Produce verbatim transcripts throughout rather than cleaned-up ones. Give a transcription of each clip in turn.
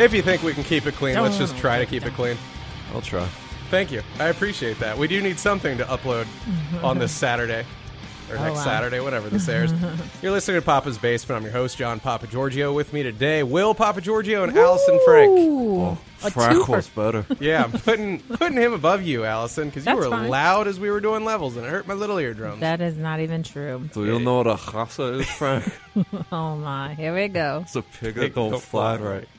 If you think we can keep it clean, let's just try to keep it clean. I'll try. Thank you. I appreciate that. We do need something to upload on this Saturday. Or Oh, next wow. Saturday, whatever this airs. You're listening to Papa's Basement. I'm your host, John Papa Giorgio. With me today, Will Papa Giorgio and Allison Frank. Ooh, Oh, a Frank twofer. was better. Yeah, I'm putting putting him above you, Allison, because you That's were fine. loud as we were doing levels, and it hurt my little eardrums. That is not even true. Do you know what a chassa is, Frank? Oh my, here we go. It's a pig Pig that don't don't fly fly right.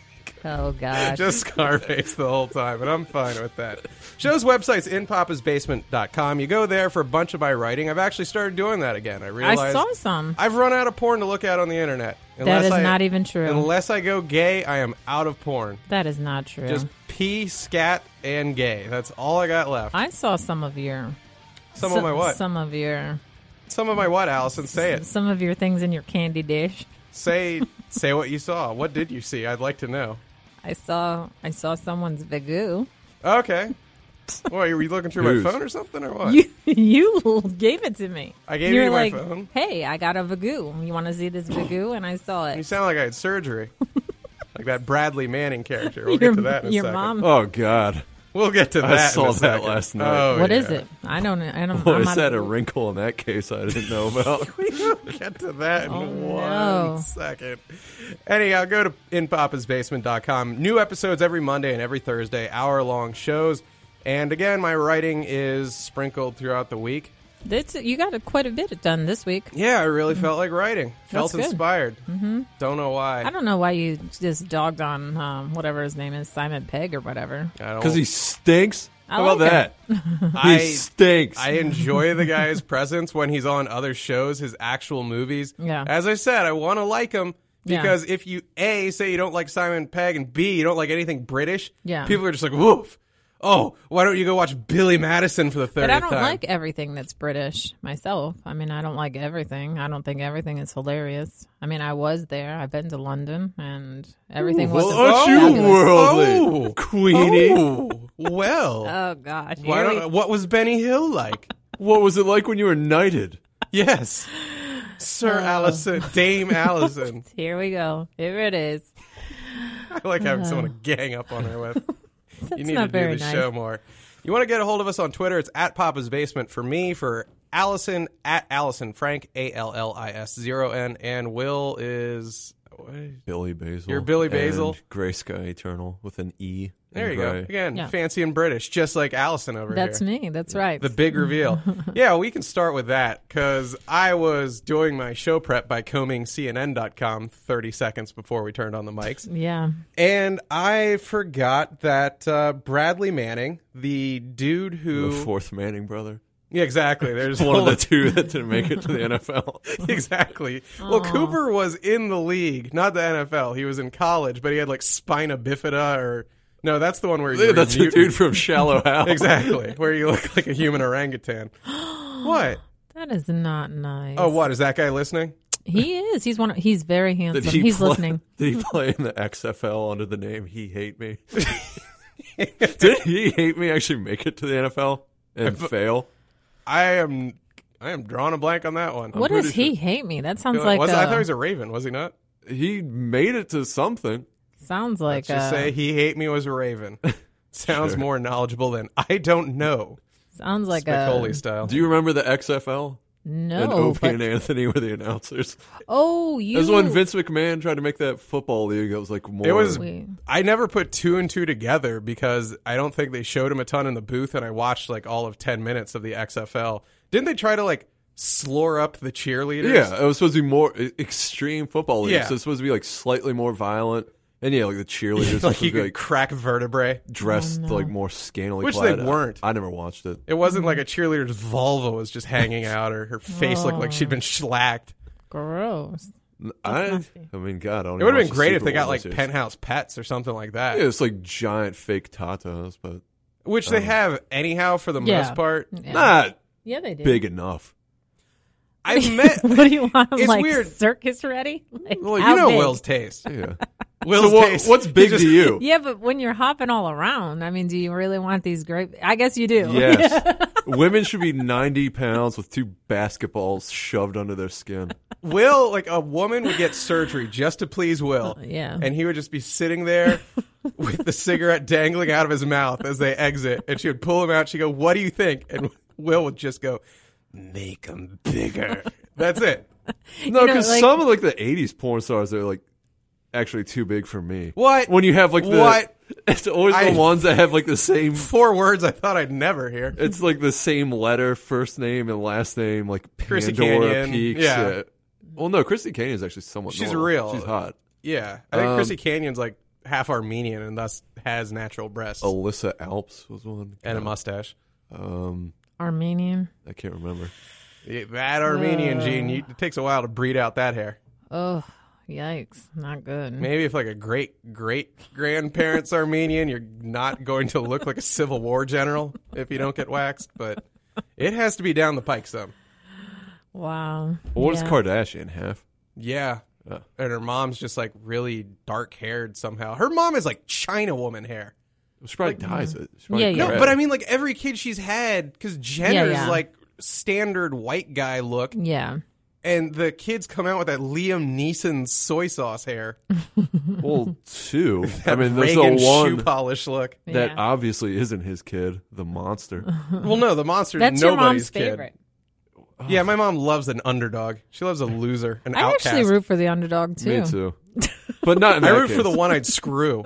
Oh gosh. Just Scarface the whole time, and I'm fine with that. Show's website's in papas basement dot com. You go there for a bunch of my writing. I've actually started doing that again. I I realized saw some. I've run out of porn to look at on the internet. That is I, not even true. Unless I go gay, I am out of porn. That is not true. Just pee, scat, and gay. That's all I got left. I saw some of your. Some some, of my what? Some of your. Some of my what, Allison? Say it. Some of your things in your candy dish. Say say what you saw. What did you see? I'd like to know. I saw. I saw someone's Vigoo. Okay. What, were you looking through Whose? my phone or something, or what? You you gave it to me. I gave You're you my like, phone? Hey, I got a Vigoo. You want to see this Vigoo? And I saw You it. sound like I had surgery. Like that Bradley Manning character. We'll your get to that in a your second. mom. Oh, God. We'll get to I that saw in a that second. last night. Oh, What yeah. is it? I don't. I don't. Boy, I'm is not- that a wrinkle in that case I didn't know about? We'll get to that in Oh, one no. second. Anyhow, go to in papas basement dot com. New episodes every Monday and every Thursday, hour-long shows. And again, my writing is sprinkled throughout the week. That's, you got a, quite a bit done this week. Yeah, I really felt like writing. Felt That's good. inspired. Mm-hmm. Don't know why. I don't know why you just dogged on um, whatever his name is, Simon Pegg or whatever. I don't- Because he stinks? I How about like that? I- He stinks. I enjoy the guy's presence when he's on other shows, his actual movies. Yeah. As I said, I want to like him Yeah. because if you, A, say you don't like Simon Pegg, and B, you don't like anything British, Yeah. people are just like, woof. Oh, why don't you go watch Billy Madison for the thirtieth But I don't time? like everything that's British myself. I mean, I don't like everything. I don't think everything is hilarious. I mean, I was there. I've been to London, and everything well, wasn't aren't you fabulous. worldly, Oh. Queenie? Oh, well. Oh, gosh. Why Here we- don't, what was Benny Hill like? What was it like when you were knighted? Yes. Sir Oh. Allison, Dame Allison. Here we go. Here it is. I like having someone to gang up on her with. That's You need not to very do the nice. show more. You want to get a hold of us on Twitter? It's at Papa's Basement for me, for Allison, at Allison Frank, A L L I S, zero N, and Will is... What is Billy Basil. You're Billy Basil. And Gray Sky Eternal with an E. There in you gray. go. Again, Yeah. fancy and British, just like Allison over That's here. me. That's right. The big reveal. Yeah, we can start with that because I was doing my show prep by combing C N N dot com thirty seconds before we turned on the mics. yeah. And I forgot that uh, Bradley Manning, the dude who... The fourth Manning brother. Yeah, exactly. There's One of the two that didn't make it to the N F L. Exactly. Well, Cooper was in the league, not the N F L. He was in college, but he had like spina bifida or... No, that's the one where you Yeah, that's the mutant. dude from Shallow Hal. Exactly, where you look like a human orangutan. What? That is not nice. Oh, what? Is that guy listening? He is. He's one. Of, he's very handsome. Did he He's play, listening. Did he play in the X F L under the name He Hate Me? Did He Hate Me actually make it to the N F L and fail? I am I am drawing a blank on that one. What pretty does he sure. hate me? That I sounds feel like. was, a, I thought he was a Raven, was he not? He made it to something. sounds like. Let's just a, say he hate me was a Raven. Sounds Sure. more knowledgeable than I don't know. sounds like Spicoli a. style. Do you remember the X F L? No. and Opie but- and Anthony were the announcers. oh, you. That was when Vince McMahon tried to make that football league. It was like more. It was. Wait. I never put two and two together because I don't think they showed him a ton in the booth, and I watched like all of ten minutes of the X F L. Didn't they try to like slur up the cheerleaders? Yeah, it was supposed to be more e- extreme football league. Yeah. So it's supposed to be like slightly more violent. And yeah, like the cheerleaders like supposed he to be could like crack vertebrae. dressed Oh, no. like more scantily Which clad. they weren't. I, I never watched it. It wasn't like a cheerleader's vulva was just hanging out, or her face looked like she'd been shellacked. Gross. I, nasty. I mean, God, I don't It would have even been watch the great if Super they got Bowl like this year. penthouse pets or something like that, Yeah, it's like giant fake tatas, but which they have anyhow for the Yeah. most part. Yeah. not Yeah, they did. big enough. I've met. what do you want? It's like weird. circus ready? Like, Well, how you know big? Will's taste. Yeah, Will's So what, taste. what's big He just- to you? Yeah, but when you're hopping all around, I mean, do you really want these great? I guess you do. Yes. Women should be ninety pounds with two basketballs shoved under their skin. Will, like a woman would get surgery just to please Will. Yeah. And he would just be sitting there with the cigarette dangling out of his mouth as they exit. And she would pull him out. She'd go, what do you think? And Will would just go, make him bigger. That's it. No, know, because like- some of like the eighties porn stars are like actually too big for me. What? When you have like the What? It's always I- the ones that have like the same. Four words I thought I'd never hear. It's like the same letter, first name and last name, like Chrissy Pandora Canyon. Peaks. Yeah. Well, no, Chrissy Canyon is actually somewhat. She's normal. real. She's hot. Yeah. I think Um, Chrissy Canyon's like half Armenian and thus has natural breasts Alyssa Alps was one, and a mustache. Um, Armenian. I can't remember. Yeah, that Armenian Uh. gene, you, it takes a while to breed out that hair. Oh, yikes! Not good. Maybe if like a great great grandparent's Armenian, you're not going to look like a Civil War general if you don't get waxed. But it has to be down the pike some. Wow. Well, what yeah. does Kardashian have? Yeah. Oh. And her mom's just like really dark haired somehow. Her mom is like China woman hair. She probably dyes it. She probably Yeah, yeah. No, red. but I mean like every kid she's had, because Jenner's yeah. like standard white guy look, Yeah. and the kids come out with that Liam Neeson soy sauce hair. Well, two. I That mean, there's Reagan the shoe one polish look. that Yeah. obviously isn't his kid, the monster. Well, no, the monster's That's your nobody's mom's kid. favorite. Yeah, my mom loves an underdog. She loves a loser, an I outcast. actually root for the underdog too. Me too. But not in I that root for the case. one I'd screw.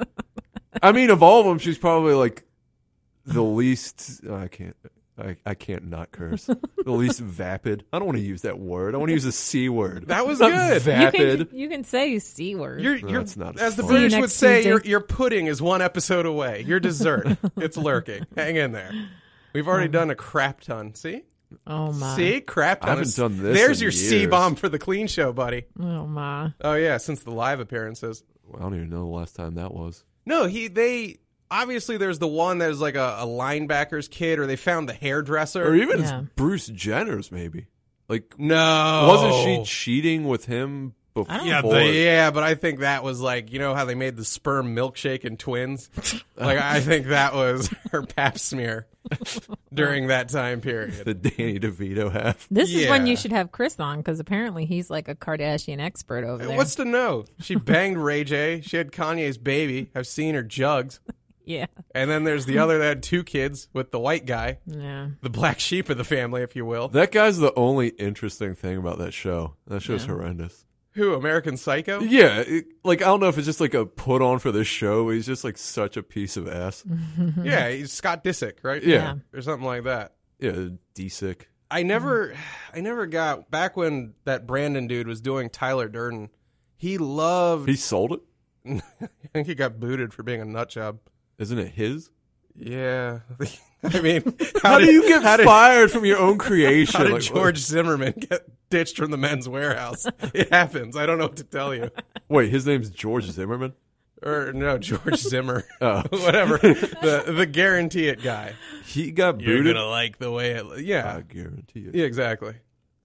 I mean, of all of them, she's probably like the least. I can't. I, I can't not curse. The least vapid. I don't want to use that word. I want to use a c word. That was Not good. You Vapid. can, you can say c word. You're, No, you're, that's not as the fun. See you British would next say, Tuesday. your, your pudding is one episode away. Your dessert, it's lurking. Hang in there. We've already done a crap ton. See? oh my. See? Crap ton. I haven't is- done this There's in your years. C-bomb for the clean show, buddy. Oh my. Oh, yeah, since the live appearances. I don't even know the last time that was. No, he, they, obviously there's the one that is like a, a linebacker's kid, or they found the hairdresser. Or even Yeah. it's Bruce Jenner's, maybe. Like, no. wasn't she cheating with him before? Yeah, the, yeah, but I think that was like, you know how they made the sperm milkshake in Twins? Like, I think that was her pap smear during that time period. The Danny DeVito half. This is when Yeah. you should have Chris on because apparently he's like a Kardashian expert over there. What's to know? She banged Ray J. She had Kanye's baby. I've seen her jugs. yeah. And then there's the other that had two kids with the white guy, Yeah. the black sheep of the family, if you will. That guy's the only interesting thing about that show. That show's horrendous. Who? American Psycho? Yeah, it, like I don't know if it's just like a put on for the show, but he's just like such a piece of ass. Yeah, he's Scott Disick, right? Yeah, Or something like that. yeah, D-sick. I never, I never got back when that Brandon dude was doing Tyler Durden. He loved. He sold it. I think he got booted for being a nut job. Isn't it his? Yeah, I mean, How, do did- you get how did- fired from your own creation? How did Like, George Zimmerman get ditched from the Men's Warehouse? It happens. I don't know what to tell you. Wait, his name's George Zimmerman. Or no, George Zimmer. Oh. Whatever. The the guarantee it guy. He got You're booted. gonna like the way it. Yeah. I guarantee it. Yeah. Exactly.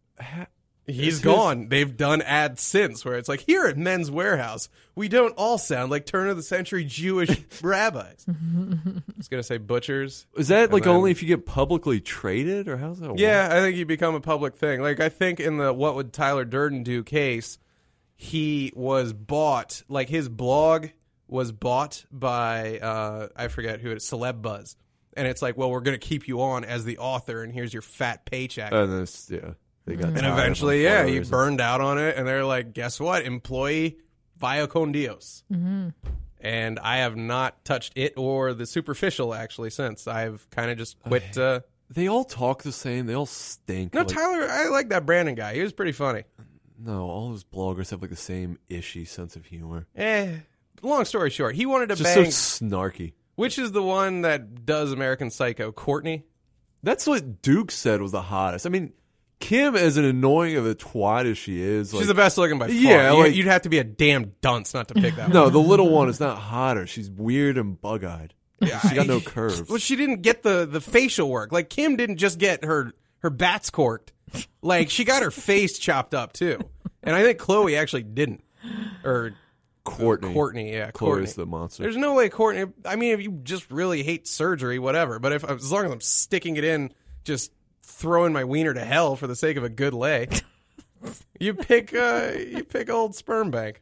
He's Is his- gone. They've done ads since where it's like, here at Men's Warehouse, we don't all sound like turn of the century Jewish rabbis. I was gonna say butchers. Is that And like then- only if you get publicly traded, or how's that work? Yeah, I think you become a public thing. Like I think in the what would Tyler Durden do case, he was bought. Like his blog was bought by uh, I forget who it is, Celeb Buzz, and it's like, well, we're gonna keep you on as the author, and here's your fat paycheck. And then it's, yeah, they got. and tired of eventually, him for yeah, no he reason. burned out on it, and they're like, guess what, employee via con Dios. Mm-hmm. And I have not touched it or the superficial actually since. I've kind of just quit. Uh, They all talk the same. They all stink. no, like- Tyler, I like that Brandon guy. He was pretty funny. No, all those bloggers have like the same ishy sense of humor. Eh. Long story short, he wanted to Just bang. so snarky. Which is the one that does American Psycho? Courtney? That's what Duke said was the hottest. I mean, Kim, as an annoying of a twat as she is, like, She's the best looking by far. Yeah, You- like- you'd have to be a damn dunce not to pick that one. no, the little one is not hotter. She's weird and bug-eyed. She got no curves. Well, she didn't get the, the facial work. Like, Kim didn't just get her, her bats corked. Like, she got her face chopped up, too. And I think Chloe actually didn't. Or Courtney. Courtney, yeah, Courtney. Chloe's the monster. There's no way Courtney. I mean, if you just really hate surgery, whatever. But if as long as I'm sticking it in, just throwing my wiener to hell for the sake of a good lay, you pick. Uh, you pick old sperm bank.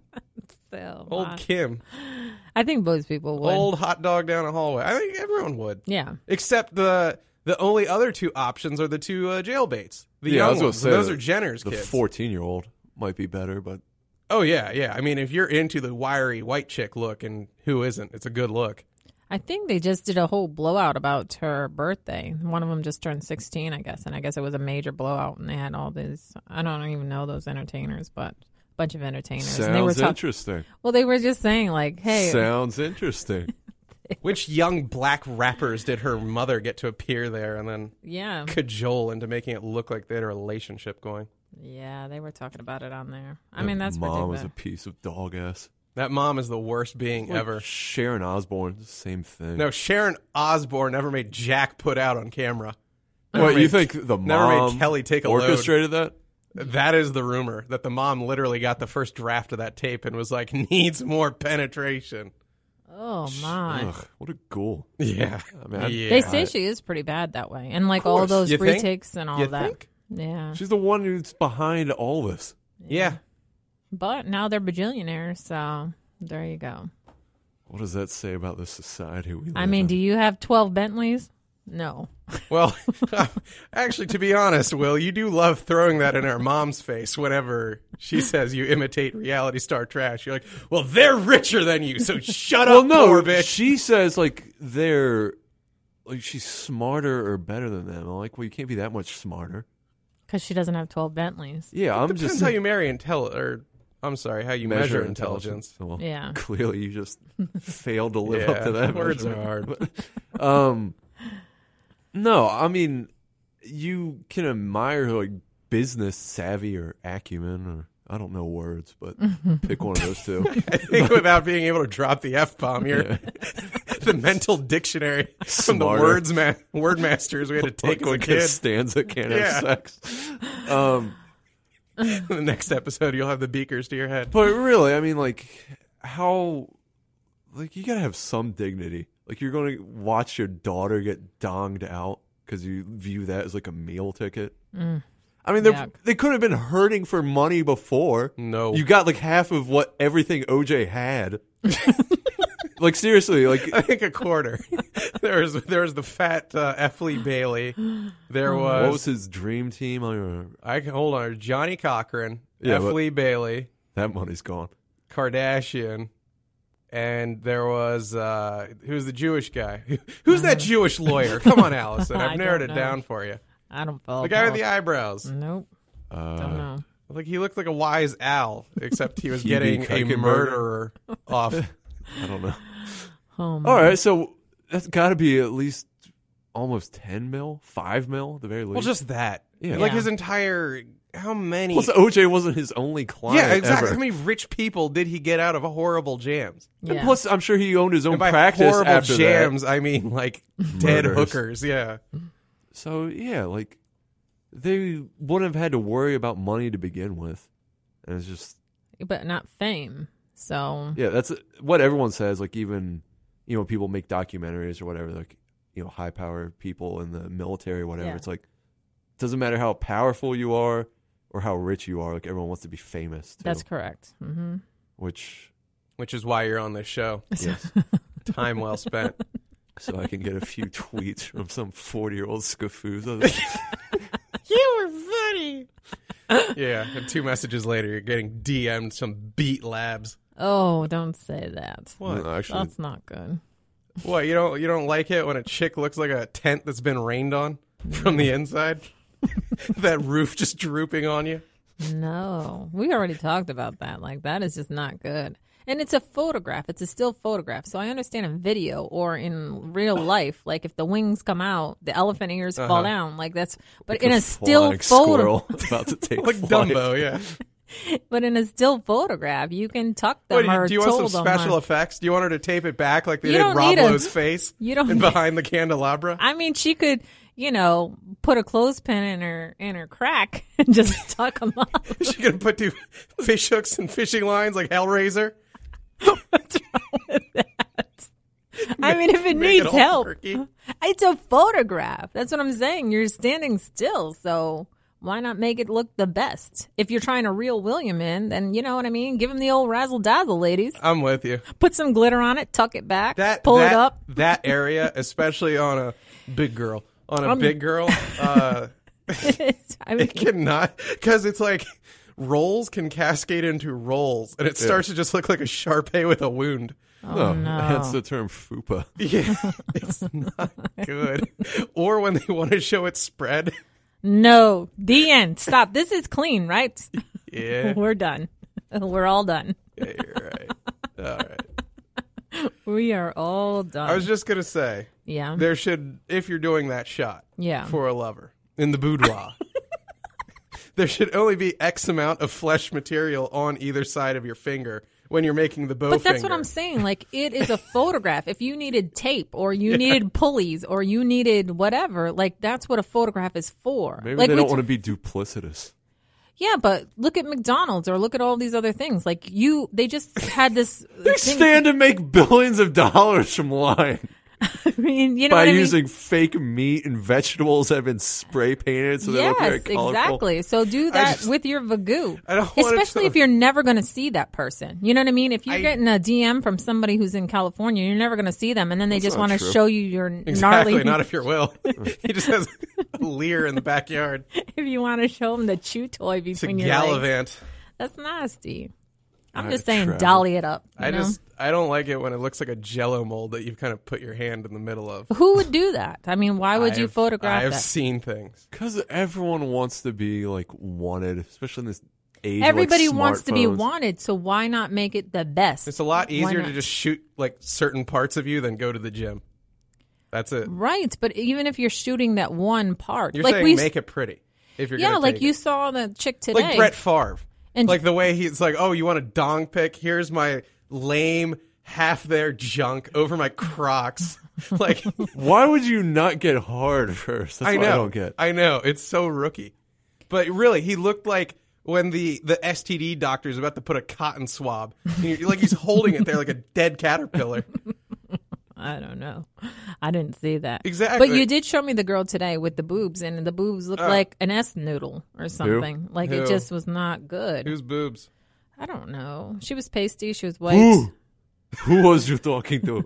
So, Old uh, Kim. I think most people would. Old hot dog down a hallway. I think everyone would. Yeah. Except the the only other two options are the two uh, jailbaits. The Yeah, I young was gonna ones. say Those that are Jenner's The kids. fourteen-year-old might be better, but Oh, yeah, yeah. I mean, if you're into the wiry white chick look, and who isn't, it's a good look. I think they just did a whole blowout about her birthday. One of them just turned sixteen, I guess, and I guess it was a major blowout, and they had all these. I don't even know those entertainers, but a bunch of entertainers. and they were sounds talk- interesting. Well, they were just saying like, "Hey, Sounds interesting. Which young black rappers did her mother get to appear there and then yeah, cajole into making it look like they had a relationship going? yeah," they were talking about it on there. I mean, that's mom ridiculous. is a piece of dog ass. That mom is the worst being Like ever. Sharon Osbourne, same thing. No, Sharon Osbourne never made Jack put out on camera. Never What, you made- think the never made mom Kelly take a load. orchestrated that? That is the rumor, that the mom literally got the first draft of that tape and was like, needs more penetration. Oh my! Ugh, what a ghoul. Yeah. I mean, I- yeah. They say she is pretty bad that way, and like all course. those You think? retakes and all You that. think? Yeah, She's the one who's behind all this. Yeah. but now they're bajillionaires, so there you go. What does that say about the society we live I mean, in? do you have twelve Bentleys? No. Well, actually, to be honest, Will, you do love throwing that in our mom's face whenever she says you imitate reality star trash. You're like, well, they're richer than you, so shut well, up, no, poor bitch. she says like they're like she's smarter or better than them. I'm like, well, you can't be that much smarter. Because she doesn't have twelve Bentleys. Yeah, I'm Depends just how you marry intel, or I'm sorry, how you measure, intelligence. Well, Yeah. clearly you just failed to live up Yeah, to that. words are measurement. hard. um, no, I mean, you can admire her like business savvy or acumen, or I don't know words, but pick one of those two. I think without being able to drop the F bomb, you're the mental dictionary from the Smarter. words ma- word masters we had to take Like, like as a kid. Costanza can't Yeah. have sex. Um, In the next episode, you'll have the beakers to your head. but really, I mean, like, how, like, you gotta have some dignity. Like, you're going to watch your daughter get donged out because you view that as like a meal ticket. Mm. I mean, they Yuck. they could have been hurting for money before. No. You got like half of what everything O J had. Like seriously, like I think a quarter. there was there was the fat uh, F. Lee Bailey. There was, what was his dream team? I don't remember. I can hold on. Johnny Cochran, Yeah, F. but- Lee Bailey, That money's gone. Kardashian, and there was uh, who's the Jewish guy? Who's that Jewish lawyer? Come on, Allison. I I've narrowed it don't know. down for you. I don't follow. The guy with the politics. eyebrows. Nope. Uh, Don't know. Like he looked like a wise owl, except he was Hebe getting a Kuikenberger? murderer off. I don't know. Oh, my. All right, so that's got to be at least almost ten mil, five mil, at the very least. Well, just that. Yeah. Like Yeah. his entire. How many? Plus, O J wasn't his only client. Yeah, exactly. ever. How many rich people did he get out of horrible jams? And Yeah. plus, I'm sure he owned his own And by practice horrible after jams, I mean like dead Murders. hookers. Yeah. that. So yeah, like they wouldn't have had to worry about money to begin with, and it's just but not fame. So yeah, that's what everyone says. Like even you know people make documentaries or whatever, like you know high power people in the military or whatever. Yeah. It's like doesn't matter how powerful you are or how rich you are. Like everyone wants to be famous. Too, that's correct. Mm-hmm. which Which is why you're on this show. yes. Time well spent. So I can get a few tweets from some forty-year-old scafoos. You were funny. Yeah, and two messages later, you're getting D M'd some Beat Labs. Oh, don't say that. What? No, actually, That's not good. What? You don't you don't like it when a chick looks like a tent that's been rained on from the inside? That roof just drooping on you. No, we already talked about that. Like that is just not good. And it's a photograph. It's a still photograph. So I understand in video or in real life, like if the wings come out, the elephant ears fall Uh-huh. down. Like that's. But like in a a still flying photo, squirrel about to take Like flight. Dumbo, yeah. but in a still photograph, you can tuck them What, do you, or do you want some told them special or- effects? Do you want her to tape it back like they You did don't Rob need a- Lowe's face You don't. and behind the candelabra? I mean, she could, you know, put a clothespin in her in her crack and just tuck them up. Is she going to put two fish hooks and fishing lines like Hellraiser? What's wrong with that? I mean, if it Make it needs all help, quirky. it's a photograph. That's what I'm saying. You're standing still, so why not make it look the best? If you're trying to reel William in, then you know what I mean. Give him the old razzle dazzle, ladies. I'm with you. Put some glitter on it, tuck it back, That pull that, it up. That area, especially on a big girl, on a I'm- big girl, uh, I mean, it cannot, because it's like rolls can cascade into rolls, and it starts to just look like a Shar-Pei with a wound. oh no. Hence the term fupa. Yeah, it's not good. Or when they want to show it spread. No, the end. Stop. This is clean, right? Yeah, We're done. We're all done. yeah, you're right. All right. We are all done. I was just gonna say yeah. there should, if you're doing that shot, Yeah. for a lover in the boudoir. There should only be X amount of flesh material on either side of your finger when you're making the bow But that's finger. what I'm saying. Like, it is a photograph. If you needed tape or you needed pulleys or you needed whatever, like, that's what a photograph is for. Maybe like, they we don't t- want to be duplicitous. Yeah, but look at McDonald's or look at all these other things. Like, you, they just had this. They thing- stand to make billions of dollars from lying I mean, you know by what I mean? using fake meat and vegetables that have been spray painted so they look very Yes, colorful. exactly. So do that just- with your Vagoo. I don't want it Especially to- if you're never going to see that person. You know what I mean? If you're I- getting a D M from somebody who's in California, you're never going to see them, and then they just not want to true. show you your Exactly, gnarly. not if you're Will. He just has a leer in the backyard. if you want to show them the chew toy It's a between your legs, gallivant. that's nasty. I'm I just saying, travel. dolly it up. you I know? just I don't like it when it looks like a Jello mold that you've kind of put your hand in the middle of. Who would do that? I mean, why would you I've- photograph I have that? seen things. Because everyone wants to be like wanted, especially in this age. Everybody of, like, wants to be smartphones. wanted, so why not make it the best? It's a lot Why easier to not? just shoot like certain parts of you than go to the gym. That's it. Right, but even if you're shooting that one part, You're like saying we, make it pretty. If you're yeah, gonna like take you it. saw the chick today, like Brett Favre. And- like the way he's like, oh, you want a dong pick? Here's my lame half their junk over my Crocs. Like Why would you not get hard first? That's I what know, I don't get. I know it's so rookie, but really, he looked like when the the S T D doctor is about to put a cotton swab. And you're- like he's holding it there like a dead caterpillar. I don't know. I didn't see that. Exactly. But you did show me the girl today with the boobs, and the boobs looked Oh. like an S noodle or something. Like Who? it just was not good. Whose boobs? I don't know. She was pasty. She was white. Who? Who was you talking to?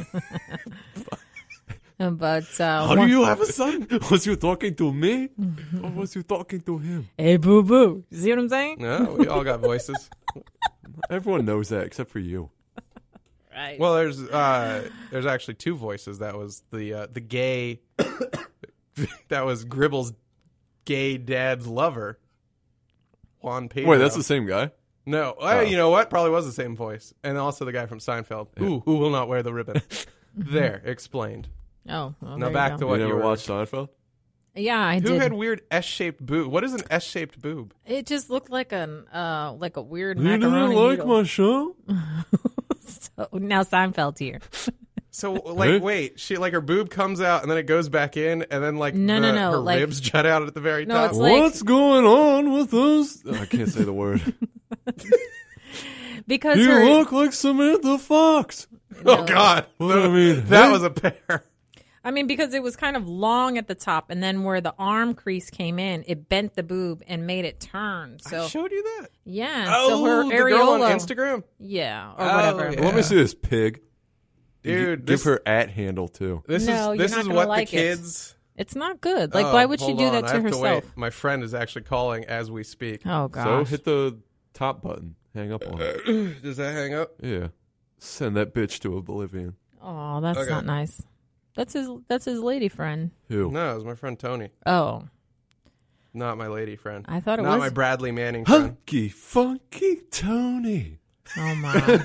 But uh, How do one- you have a son? Was you talking to me? Or was you talking to him? Hey, boo boo. You see what I'm saying? No, we all got voices. Everyone knows that except for you. Right. Well, there's uh, there's actually two voices. That was the uh, the gay. That was Gribble's gay dad's lover, Juan Pedro. Wait, that's the same guy? No, Oh. uh, you know what? Probably was the same voice, and also the guy from Seinfeld. Ooh, who will not wear the ribbon? There, explained. oh, well, Now there back you to go. what you you never were. watched Seinfeld? Yeah, I Who did. had weird S-shaped boob? What is an S-shaped boob? It just looked like an uh like a weird You didn't macaroni like noodle. my show? So now Seinfeld's here. So like, Huh? wait, she like her boob comes out and then it goes back in, and then like No, the, no, no, her like- ribs jut out at the very No, top. it's like- What's going on with us? Oh, I can't say the word. Because You her look like Samantha Fox. Oh God, What I mean, that hey? was a pair. I mean, because it was kind of long at the top, and then where the arm crease came in, it bent the boob and made it turn. So I showed you that. yeah, Oh, so her the girl on areola, Instagram, yeah, or Oh, whatever. yeah. Let me see this pig. dude. Give This, her at handle too. this No, is you're this not is gonna what like the it. kids. It's not good. Like, Oh, why would she hold do on, that I to have herself? wait. My friend is actually calling as we speak. Oh gosh. So hit the top button. Hang up on it. Does that hang up? Yeah. Send that bitch to oblivion. Oh, that's Okay. not nice. That's his. That's his lady friend. Who? No, it was my friend Tony, Oh, not my lady friend. I thought it not was. my Bradley Manning friend. Hunky Funky Tony. Oh my.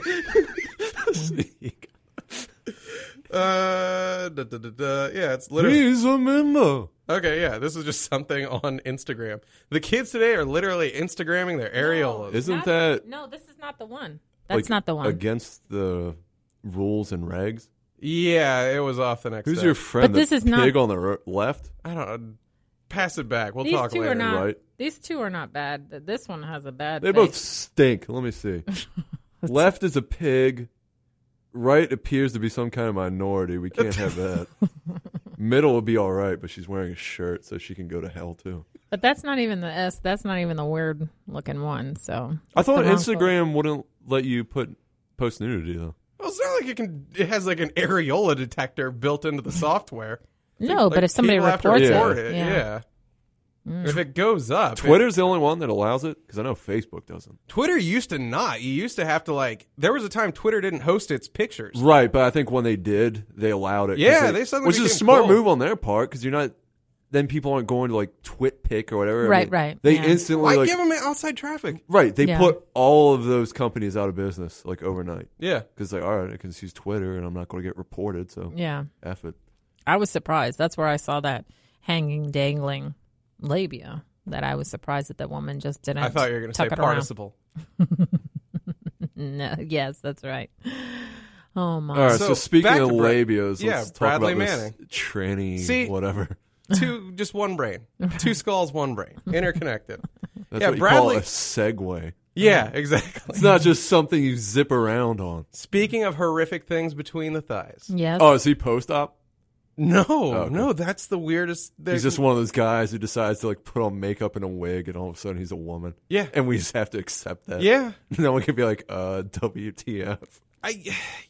Uh, da, da, da, da. Yeah, it's literally He's a member. okay. Yeah, this is just something on Instagram. The kids today are literally Instagramming their areolas. Isn't Not- that No, this is not the one. That's like, not the one. against the rules and regs? Yeah, it was off the next. Who's day. your friend? But this the is not- pig on the ro- left. I don't know. Pass it back. We'll These talk two later. are not. right? Thing. These two are not bad. This one has a bad. They face. both stink. Let me see. Left is a pig. Right appears to be some kind of minority. We can't have that. Middle would be all right, but she's wearing a shirt, so she can go to hell too. But that's not even the S. That's not even the weird looking one. So I thought the wrong Instagram photo. wouldn't let you put post nudity though. Well, it's not like it can. It has like an areola detector built into the software. No, Like, but if somebody people have to reports report it, it, yeah. yeah. If it goes up, it- Twitter's the only one that allows it because I know Facebook doesn't. Twitter used to not. You used to have to like. There was a time Twitter didn't host its pictures. Right, but I think when they did, they allowed it. 'cause Yeah, they suddenly which is a became smart cool. move on their part because you're not. Then people aren't going to like TwitPic or whatever. I Right, mean, right, They yeah. instantly Why like give them outside traffic? right. They Yeah. put all of those companies out of business like overnight Yeah. because like all right, I can just use Twitter and I'm not going to get reported. So Yeah. F it. I was surprised. That's where I saw that hanging, dangling labia. That I was surprised that the woman just didn't. I thought you were going to say tuck it around. participle. No, yes, that's right. Oh my! All right. So, So, speaking back of to Bra- labios, yeah, let's talk Bradley about Manning. this tranny See- whatever. Two, just one brain. Two skulls, one brain. Interconnected. That's Yeah, what you Bradley- call a segue. Yeah, exactly. It's not just something you zip around on. Speaking of horrific things between the thighs. Yes. Oh, is he post-op? No, okay. no, that's the weirdest. He's there's- just one of those guys who decides to like put on makeup and a wig, and all of a sudden he's a woman. Yeah. And we just have to accept that. Yeah. No one can be like, uh, W T F. I,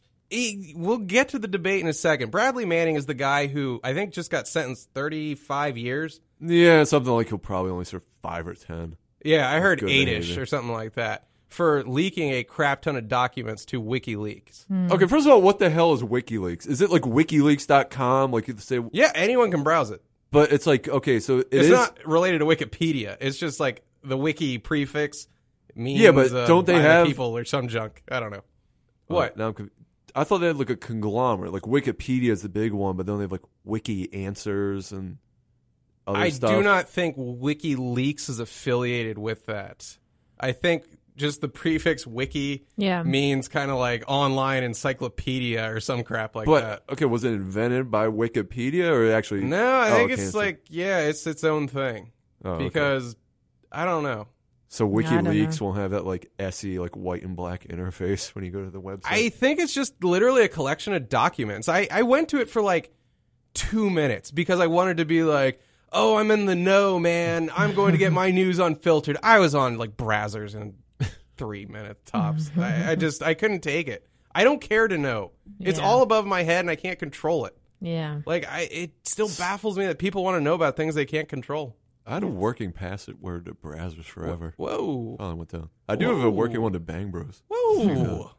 he, we'll get to the debate in a second. Bradley Manning is the guy who I think just got sentenced thirty-five years. Yeah, something like he'll probably only serve five or ten. Yeah, I heard Good eight-ish behavior. or something like that for leaking a crap ton of documents to WikiLeaks. Okay, first of all, what the hell is WikiLeaks? Is it like WikiLeaks dot com? Like you say, Yeah, anyone can browse it. but it's like okay, so it It's is- not related to Wikipedia. It's just like the wiki prefix means Yeah, but uh, don't they by the have- people or some junk? I don't know. Uh, What? now I'm conf- I thought they had like a conglomerate. Like Wikipedia is the big one, but then they have like Wiki Answers and other I stuff. do not think WikiLeaks is affiliated with that. I think just the prefix wiki Yeah. means kind of like online encyclopedia or some crap like But that. okay, was it invented by Wikipedia or actually? No, I Oh, think okay, it's so- like, yeah, it's its own thing. Oh, okay. Because I don't know. So I don't WikiLeaks know. won't have that like S E like white and black interface when you go to the website. I think it's just literally a collection of documents. I, I went to it for like two minutes because I wanted to be like, oh, I'm in the know, man. I'm going to get my news unfiltered. I was on like Brazzers in three minutes tops. I, I just, I couldn't take it. I don't care to know. It's Yeah. all above my head and I can't control it. Yeah. Like, I, it still baffles me that people want to know about things they can't control. I had a working password to Brazzers forever. Whoa. Finally went down. I do have a working one to Bang Bros. Whoa.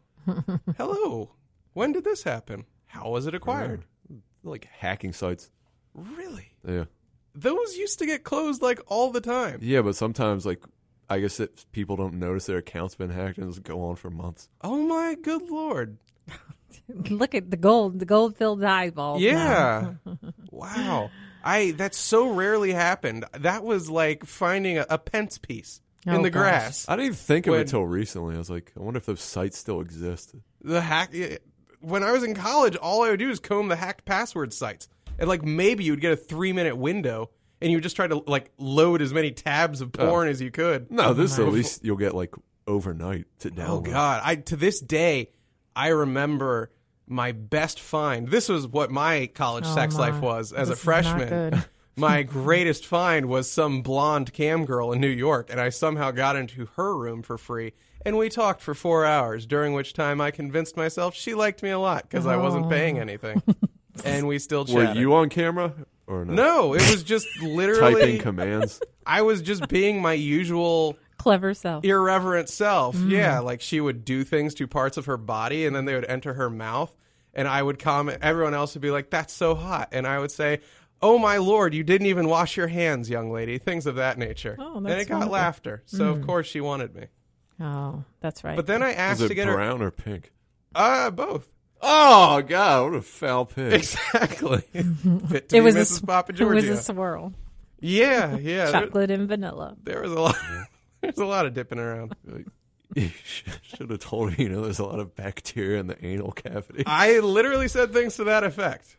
Hello. When did this happen? How was it acquired? Like hacking sites. Really? Yeah. Those used to get closed like all the time. Yeah, but sometimes like I guess it, people don't notice their account's been hacked and it'll go on for months. Oh my good lord. Look at the gold, the gold filled eyeballs. Yeah. Wow. I that so rarely happened. That was like finding a, a pence piece in Oh, the gosh. grass. I didn't even think of When- it until recently. I was like, I wonder if those sites still exist. The hack when I was in college, all I would do is comb the hacked password sites. And like maybe you'd get a three minute window and you would just try to like load as many tabs of porn as you could. No, this my. at least you'll get like overnight to download. Oh god. I to this day I remember my best find. This was what my college Oh, sex my. life was as This a is not freshman. good. My greatest find was some blonde cam girl in New York, and I somehow got into her room for free, and we talked for four hours, during which time I convinced myself she liked me a lot because I wasn't paying anything. And we still Were chatted. you on camera or not? No, it was just Typing literally, commands. I was just being my usual Clever self. irreverent self. Yeah, like she would do things to parts of her body and then they would enter her mouth and I would comment, everyone else would be like, that's so hot. And I would say, oh my lord, you didn't even wash your hands, young lady. Things of that nature. Oh, and that's it got wonderful. laughter. So of course she wanted me. Oh, that's right. But then I asked Was to it get her brown or pink? uh both. Oh God, what a foul pig! Exactly. Fit to it be was Missus a Papa it Georgia. was a swirl, yeah, yeah. There, chocolate and vanilla. there was a lot there's a lot of dipping around. You should have told me. You know, there's a lot of bacteria in the anal cavity. I literally said things to that effect.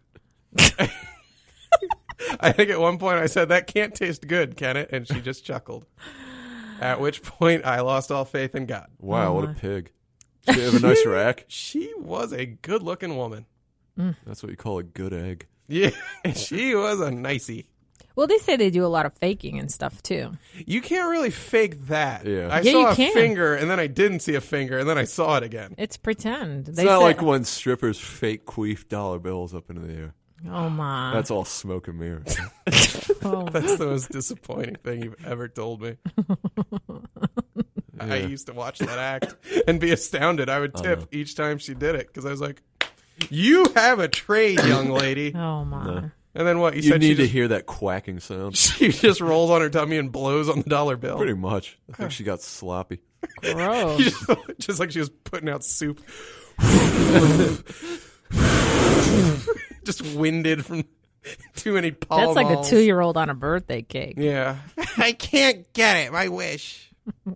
I think at one point I said, that can't taste good, can it? And she just chuckled. At which point I lost all faith in God. Wow, Oh, what my. a pig! Did you have a nice rack? She was a good-looking woman. That's what you call a good egg. Yeah, she was a nicey. Well, they say they do a lot of faking and stuff too. You can't really fake that. Yeah. I Yeah, saw you a can. finger, and then I didn't see a finger, and then I saw it again. It's pretend. It's They not say, like when strippers fake queef dollar bills up into the air. oh my. That's all smoke and mirrors. Oh, That's the most disappointing thing you've ever told me. I Yeah. used to watch that act and be astounded. I would tip each time she did it because I was like, "You have a trade, young lady." oh my. No. And then what? You, You said need she to just, hear that quacking sound. she just rolls on her tummy and blows on the dollar bill. Pretty much. I think she got sloppy. Gross. just, just like she was putting out soup. Just winded from too many Pall That's like a Malls. two-year-old on a birthday cake. Yeah. I can't get it. My wish.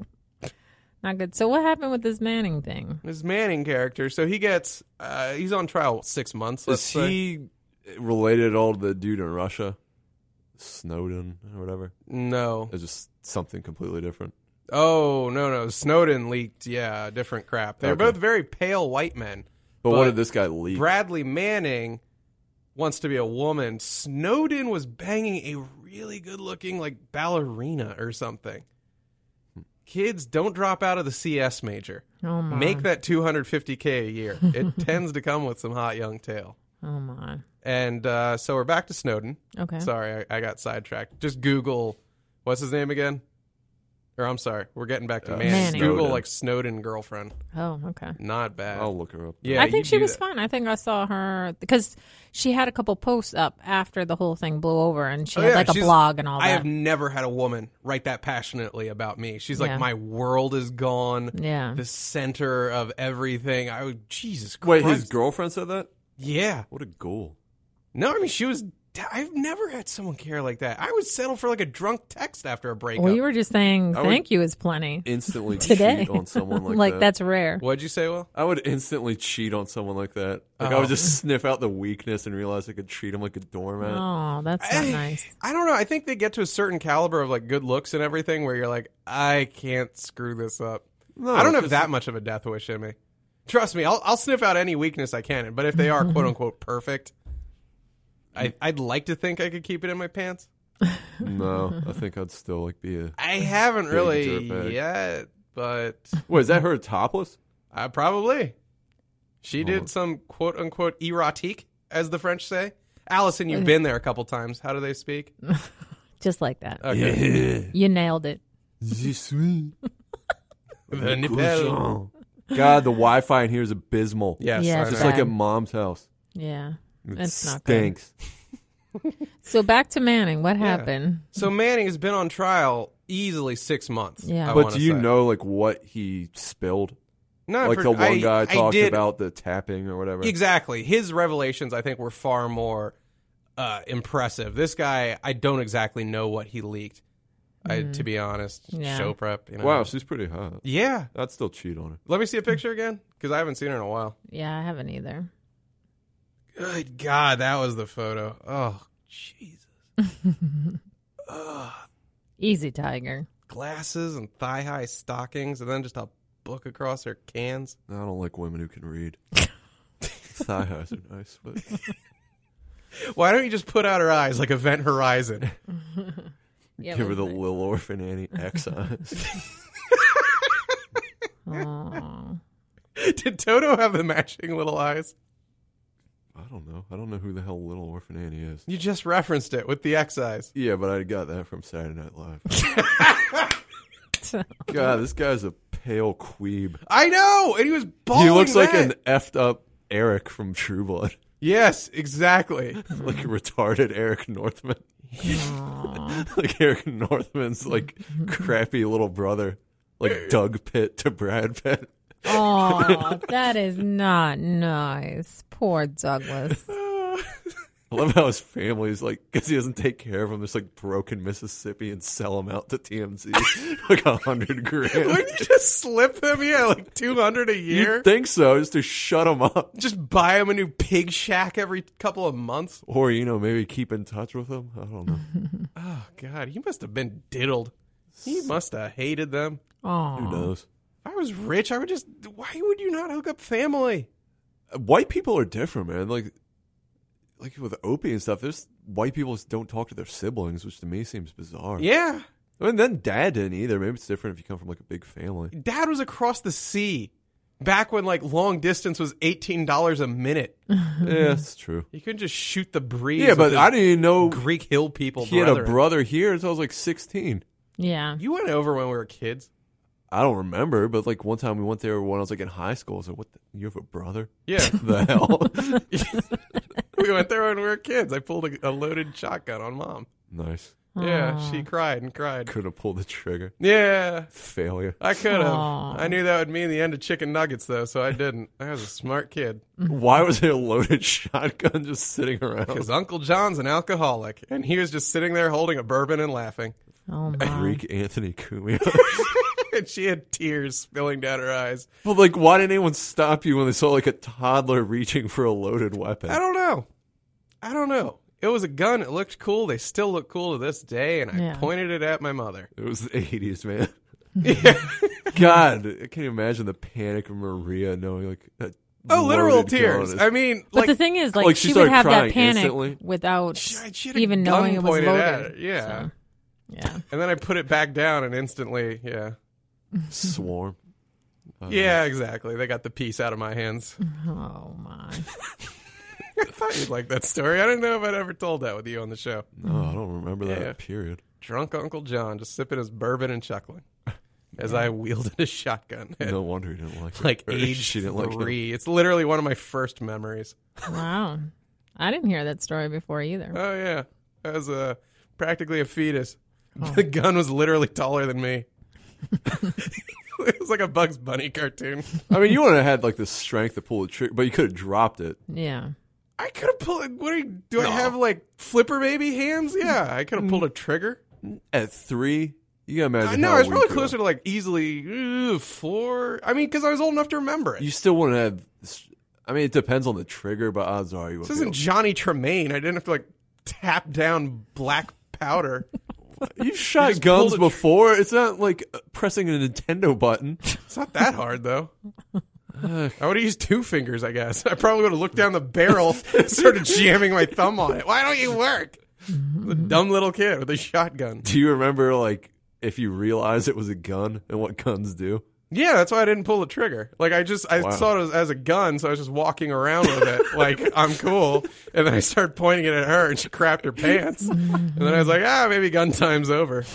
Not good. So what happened with this Manning thing? This Manning character. So he gets, uh, he's on trial six months. Let's Is say. he related at all to the dude in Russia? Snowden or whatever? No. It's just something completely different. Oh, no, no. Snowden leaked, yeah, different crap. They're Okay. both very pale white men. But, But what did this guy leak? Bradley Manning wants to be a woman. Snowden was banging a really good looking, like, ballerina or something. Kids, don't drop out of the C S major. Oh my. Make that two hundred fifty K a year. It tends to come with some hot young tail. Oh my. And uh, so we're back to Snowden. Okay. Sorry, I, I got sidetracked. Just Google, what's his name again? Or I'm sorry, we're getting back to Uh, Manning. Manning. Google Snowden. like Snowden girlfriend. Oh, okay. Not bad. I'll look her up. Yeah, I you think she do was that. fine. I think I saw her because she had a couple posts up after the whole thing blew over, and she Oh, had yeah, like a she's- blog and all I that. have never had a woman write that passionately about me. She's like, Yeah. my world is gone. Yeah. The center of everything. I would, Jesus Wait, Christ. his girlfriend said that? Yeah. What a goal. No, I mean, she was, I've never had someone care like that. I would settle for like a drunk text after a breakup. Well, you were just saying I would- thank you is plenty Instantly today. cheat on someone like, that. that's rare. What'd you say, Will? I would instantly cheat on someone like that. Like I Oh. would just sniff out the weakness and realize I could treat him like a doormat. Oh, that's not I- nice. I don't know. I think they get to a certain caliber of like good looks and everything where you're like, I can't screw this up. No, I don't have 'cause- that much of a death wish in me. Trust me, I'll I'll sniff out any weakness I can. But if they are quote unquote perfect, I I'd like to think I could keep it in my pants. No, I think I'd still like be a. I haven't Big really dirtbag. yet, but Wait, is that her topless? I probably. She Oh. did some quote unquote erotique, as the French say. Allison, you've been there a couple times. How do they speak? Just like that. Okay. You nailed it. Je suis The nipple. God, the Wi-Fi in here is abysmal. Yes, Yeah, I it's Just know. like bad. at mom's house. Yeah. It It's not good. stinks. So back to Manning. What happened? So Manning has been on trial easily six months. Yeah. I But wanna do you say. know like what he spilled? No, Like per- the one I- guy I talked did- about the tapping or whatever. Exactly. His revelations, I think, were far more uh, impressive. This guy, I don't exactly know what he leaked. I, to be honest, Yeah. show prep. You know. Wow, she's pretty hot. Yeah. I'd still cheat on her. Let me see a picture again because I haven't seen her in a while. Yeah, I haven't either. Good God, that was the photo. Oh, Jesus. Easy, Tiger. Glasses and thigh high stockings, and then just a book across her cans. I don't like women who can read. Thigh highs are nice, but Why don't you just put out her eyes like Event Horizon? Yeah, give her the listen. Little Orphan Annie X eyes. Aw. Did Toto have the matching little eyes? I don't know. I don't know who the hell Little Orphan Annie is. You just referenced it with the X eyes. Yeah, but I got that from Saturday Night Live. God, this guy's a pale queeb. I know, and he was bawling He looks like that. an effed up Eric from True Blood. Yes, exactly. Like a retarded Eric Northman. Like Eric Northman's like crappy little brother. Like Doug Pitt to Brad Pitt. Oh, that is not nice. Poor Douglas. I love how his family's like, because he doesn't take care of him, just like broken Mississippi and sell him out to T M Z. Like a hundred grand. Wouldn't you just slip him? Yeah, like two hundred a year. You'd think so, just to shut him up. Just buy him a new pig shack every couple of months. Or, you know, maybe keep in touch with him. I don't know. Oh God, he must have been diddled. He must have hated them. Oh, Who knows? If I was rich, I would just. Why would you not hook up family? White people are different, man. Like, like with Opie and stuff, there's white people just don't talk to their siblings, which to me seems bizarre. Yeah. And then dad didn't either. Maybe it's different if you come from like a big family. Dad was across the sea back when like long distance was eighteen dollars a minute. Yeah, that's true. You couldn't just shoot the breeze. Yeah, but with I didn't even know Greek hill people. he had a brethren. brother here until I was like sixteen. Yeah. You went over when we were kids. I don't remember, but like one time we went there when I was like in high school. I was like, what the, you have a brother? Yeah. The hell? We went there when we were kids. I pulled a, a loaded shotgun on mom. Nice. Yeah, Aw. she cried and cried. Couldn't have pulled the trigger. Yeah, Failure. I could have. Aw. I knew that would mean the end of chicken nuggets, though, so I didn't. I was a smart kid. Why was there a loaded shotgun just sitting around? Because Uncle John's an alcoholic, and he was just sitting there holding a bourbon and laughing. Oh my. Greek Anthony Cumia. And she had tears spilling down her eyes. Well, like, why didn't anyone stop you when they saw like a toddler reaching for a loaded weapon? I don't know. I don't know. It was a gun. It looked cool. They still look cool to this day, and I Yeah. pointed it at my mother. It was the eighties, man. Yeah. God, I can't imagine the panic of Maria knowing like a Oh, literal loaded gun tears. is- I mean, But like, the thing is, like, like, she she, would started have that crying panic instantly. without she, she had a even gun knowing it was pointed loaded. at her. Yeah. So, yeah. And then I put it back down, and instantly, yeah. swarm. Uh, Yeah, exactly. They got the piece out of my hands. Oh my. I thought you'd like that story. I didn't know if I'd ever told that with you on the show. No, I don't remember that Yeah. period. Drunk Uncle John just sipping his bourbon and chuckling as I wielded a shotgun at No wonder he didn't like it. like Or age she didn't like it. three. It's literally one of my first memories. Wow. I didn't hear that story before either. Oh yeah, I was uh, practically a fetus. The gun was literally taller than me. It was like a Bugs Bunny cartoon. I mean, you wouldn't have had like the strength to pull the trigger, but you could have dropped it. Yeah. I could have pulled. What do, you, do I have like flipper baby hands? Yeah, I could have pulled a trigger. At three, you gotta imagine. I know. how I was weak probably you closer are. to like easily uh, four. I mean, because I was old enough to remember it. You still wouldn't have. I mean, it depends on the trigger, but odds are you. This wouldn't isn't be Johnny Tremaine. I didn't have to like tap down black powder. able- You've shot just guns pulled a tr- before. It's not like uh, pressing a Nintendo button. It's not that hard though. I would have used two fingers, I guess. I probably would have looked down the barrel and started jamming my thumb on it. Why don't you work? The dumb little kid with a shotgun. Do you remember like if you realized it was a gun and what guns do? Yeah, that's why I didn't pull the trigger. Like I just I Wow. saw it as, as a gun, so I was just walking around with it like I'm cool. And then I started pointing it at her, and she crapped her pants. And then I was like, ah, maybe gun time's over.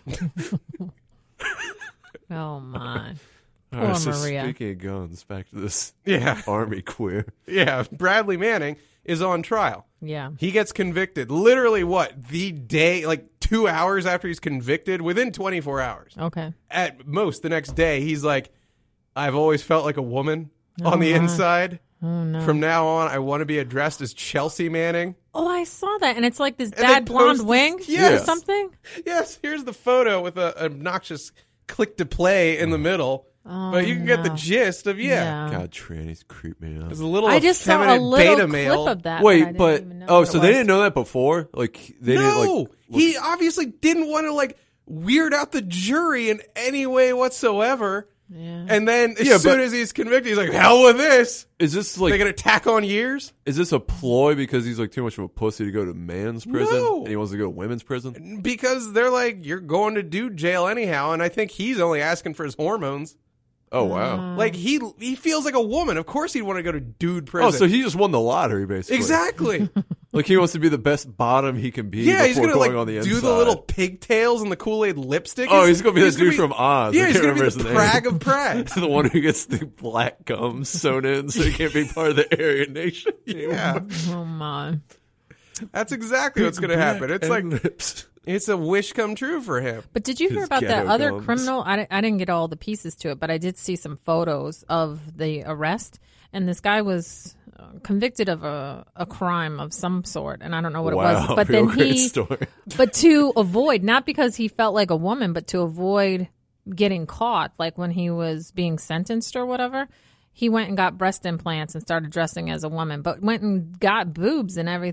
Oh my. All Poor right, so Maria. speaking of guns, back to this Yeah, army queer. yeah. Bradley Manning is on trial. Yeah. He gets convicted. Literally, what the day, like two hours after he's convicted, within twenty-four hours. Okay. At most, the next day, he's like, "I've always felt like a woman on the my. inside. Oh no. From now on, I want to be addressed as Chelsea Manning." Oh, I saw that, and it's like this they bad blonde post- wing Yes. or something. Yes, here's the photo with a obnoxious click to play in the middle. Oh, but you can get the no. gist of yeah. Yeah. God, trannies creep me out. There's a little I just saw a effeminate little beta clip male. of that. Wait, but, I but didn't even know oh, what so it they was. didn't know that before? Like they no, didn't like. look- he obviously didn't want to like weird out the jury in any way whatsoever. Yeah. And then as Yeah, soon but- as he's convicted, he's like, "Hell with this." Is this They like? gonna tack on years Is this a ploy because he's like too much of a pussy to go to man's prison No. and he wants to go to women's prison? because they're like, "You're going to do jail anyhow," and I think he's only asking for his hormones. Oh wow! Like he he feels like a woman. Of course, he'd want to go to dude prison. Oh, so he just won the lottery basically. exactly. Like he wants to be the best bottom he can be. Yeah, he's before gonna like going on the do inside. the little pigtails and the Kool Aid lipstick. Oh, he's gonna be the dude from Oz. Yeah, I he's can't gonna be remember the his name. Prag of Prags. The one who gets the black gum sewn in, so he can't be part of the Aryan Nation. Yeah, Oh my. that's exactly what's gonna happen. It's like And lips. it's a wish come true for him. But did you hear His about that ghetto other gums. criminal? I, di- I didn't get all the pieces to it, but I did see some photos of the arrest. And this guy was uh, convicted of a, a crime of some sort, and I don't know what Wow, it was. But real then great he, story. but to avoid, not because he felt like a woman, but to avoid getting caught, like when he was being sentenced or whatever, he went and got breast implants and started dressing as a woman, but went and got boobs and everything.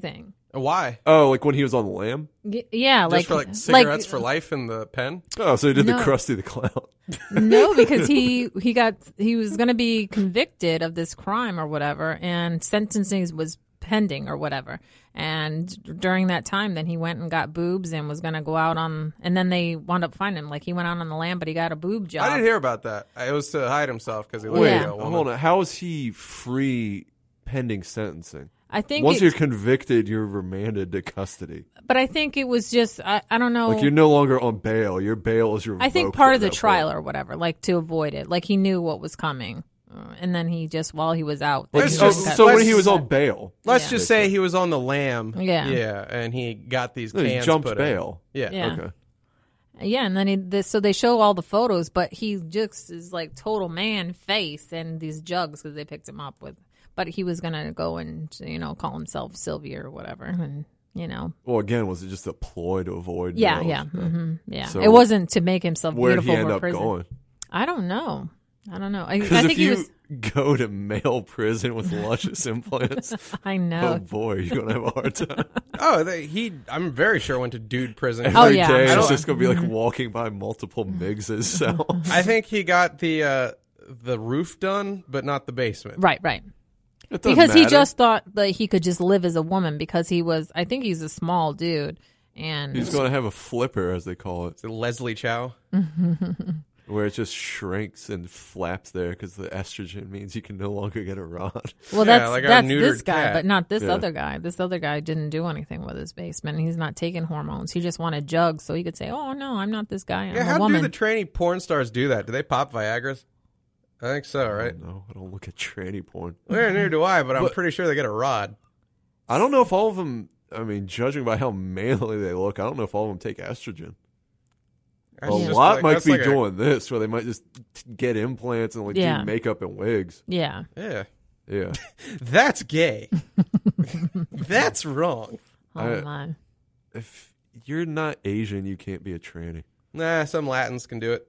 Why? Oh, like when he was on Lamb? Y- yeah, Just like for like cigarettes for life in the pen? Oh, so he did No. the Krusty the Clown. No, because he he got he was going to be convicted of this crime or whatever, and sentencing was pending or whatever. And during that time, then he went and got boobs and was going to go out on. And then they wound up finding him. Like he went out on the lam, but he got a boob job. I didn't hear about that. It was to hide himself because he looked Wait, like a woman. hold on. How is he free pending sentencing? I think, Once it- you're convicted, you're remanded to custody. but I think it was just I, I don't know. Like you're no longer on bail. Your bail is revoked. I think part at of the that trial point. or whatever, like to avoid it. Like he knew what was coming, uh, and then he just while he was out. then Let's he Oh, just- got- so when let's- he was on bail, Let's Yeah. just say he was on the lam. Yeah. Yeah, and he got these no, cans he jumped put bail. in. Yeah. Yeah. Okay. Yeah, and then he, this, so they show all the photos, but he just is like total man face and these jugs because they picked him up with. But he was gonna go and you know call himself Sylvia or whatever, and you know, Well, again, was it just a ploy to avoid? yeah, bail? yeah, hmm yeah. So it wasn't to make himself Where did beautiful he end for up prison. going? I don't know. I don't know. I, I Because think if he you was. go to male prison with luscious implants, I oh know. boy, you're gonna have a hard time. Oh, they, he. I'm very sure went to dude prison. Every Oh, yeah. day I it's don't- just gonna be like walking by multiple Miggs' cell. I think he got the uh, the roof done, but not the basement. Right, right. It doesn't Because he matter. just thought that he could just live as a woman because he was. I think he's a small dude, and he's gonna have a flipper, as they call it, So Leslie Chow. where it just shrinks and flaps there because the estrogen means you can no longer get a rod. well, Yeah, that's like a that's neutered this guy, cat. but not this Yeah. other guy. This other guy didn't do anything with his basement. He's not taking hormones. He just wanted jugs so he could say, "Oh no, I'm not this guy. I'm Yeah, a how do woman." the tranny porn stars do that? Do they pop Viagra's? I think so, right? No, I don't look at tranny porn. Well, neither do I, but I'm But- pretty sure they get a rod. I don't know if all of them. I mean, judging by how manly they look, I don't know if all of them take estrogen. That's A just lot like- might that's be like a- doing this, where they might just t- get implants and like Yeah. do makeup and wigs. yeah, Yeah, Yeah, that's gay. That's wrong. oh I- my, if you're not Asian, you can't be a tranny. Nah, some Latins can do it.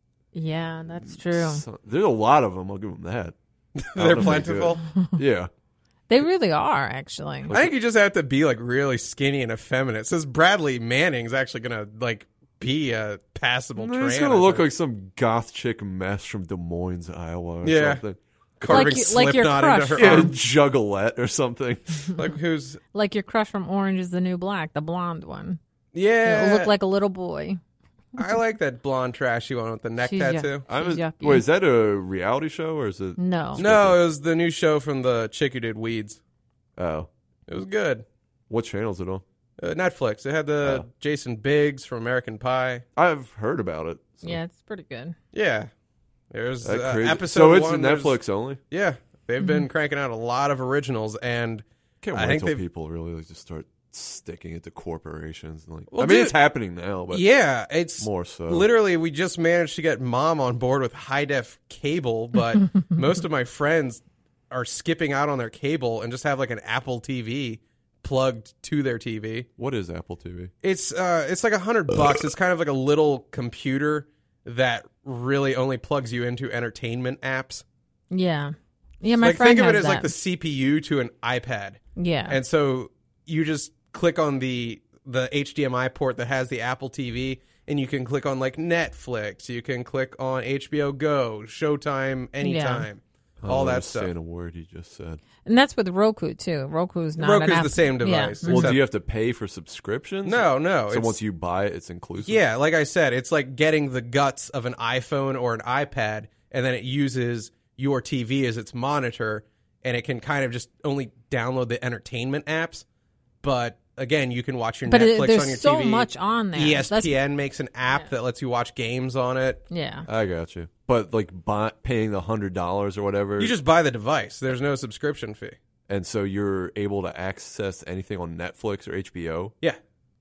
yeah, that's true. So- there's a lot of them. I'll give them that. I don't They're know if they do plentiful. it. Yeah, They really are actually. I think you just have to be like really skinny and effeminate. Since Bradley Manning's actually gonna like be a passable trans. it's gonna look like some goth chick mess from Des Moines, Iowa. Or Yeah. something. carving Like you- like your Slipknot into crush. her Yeah, arm. juggalette or something. Like who's? Like your crush from Orange is the New Black, the blonde one. Yeah, It'll look like a little boy. I like that blonde trashy one with the neck She's yuck- tattoo. I she's haven't- yucky. wait, is that a reality show or is it? No. No, it was the new show from the chick who did Weeds. Oh, It was good. what channel is it on? Uh, Netflix. It had the Oh. Jason Biggs from American Pie. I've heard about it. So. Yeah, it's pretty good. Yeah, there's That uh, crazy. episode So it's one. there's- Netflix only. Yeah, they've Mm-hmm. been cranking out a lot of originals, and Can't I wait think till they've- people really like just start sticking it to corporations. And like, Well, I mean, dude- it's happening now, but yeah, it's more so. literally we just managed to get mom on board with high def cable, but most of my friends are skipping out on their cable and just have like an Apple T V plugged to their T V. What is Apple T V? It's uh, it's like a hundred bucks. It's kind of like a little computer that really only plugs you into entertainment apps. Yeah. Yeah, my like friend think of has it as that. like the C P U to an iPad, yeah. and so you just click on the the H D M I port that has the Apple T V, and you can click on like Netflix. You can click on H B O Go, Showtime, anytime, I all don't that understand stuff. a word you just said. And that's with Roku too. Roku's not Roku's an app- the same yeah. device. Well, Except- do you have to pay for subscriptions? No, no. So it's- once you buy it, it's inclusive. Yeah, like I said, it's like getting the guts of an iPhone or an iPad, and then it uses your T V as its monitor, and it can kind of just only download the entertainment apps. But again, you can watch your But it- Netflix there's on your so T V. much on there. E S P N That's- makes an app that lets you watch games on it. Yeah. I got you. But like buy, paying the hundred dollars or whatever, You just buy the device. There's no subscription fee. and so you're able to access anything on Netflix or H B O. Yeah.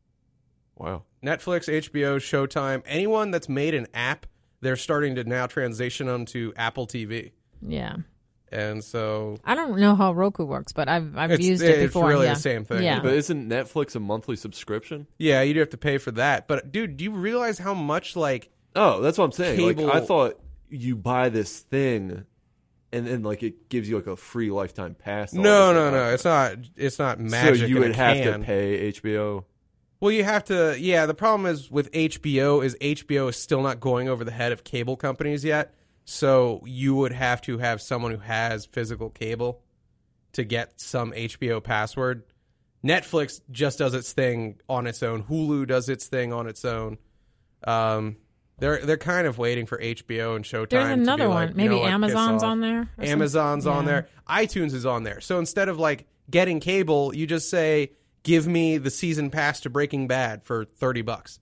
Wow. Netflix, H B O, Showtime, anyone that's made an app, they're starting to now transition them to Apple T V. Yeah. And so I don't know how Roku works, but I've I've It's- used it it's before. really yeah. the same thing. Yeah. But isn't Netflix a monthly subscription? yeah, you do have to pay for that. But dude, do you realize how much like Oh, that's what I'm saying. Cable- Like I thought you buy this thing and then like it gives you like a free lifetime pass. all No, this no, stuff. no. It's not. It's not So magic. you in a would have can. to pay H B O. Well, you have to. Yeah, the problem is with H B O is H B O is still not going over the head of cable companies yet. So you would have to have someone who has physical cable to get some H B O password. Netflix just does its thing on its own. Hulu does its thing on its own. Um, they're they're kind of waiting for H B O and Showtime. There's another to be one. like, you Maybe know what, piss Amazon's off. on there. or something? Amazon's on Yeah. there. iTunes is on there. So instead of like getting cable, you just say, "Give me the season pass to Breaking Bad for thirty bucks,"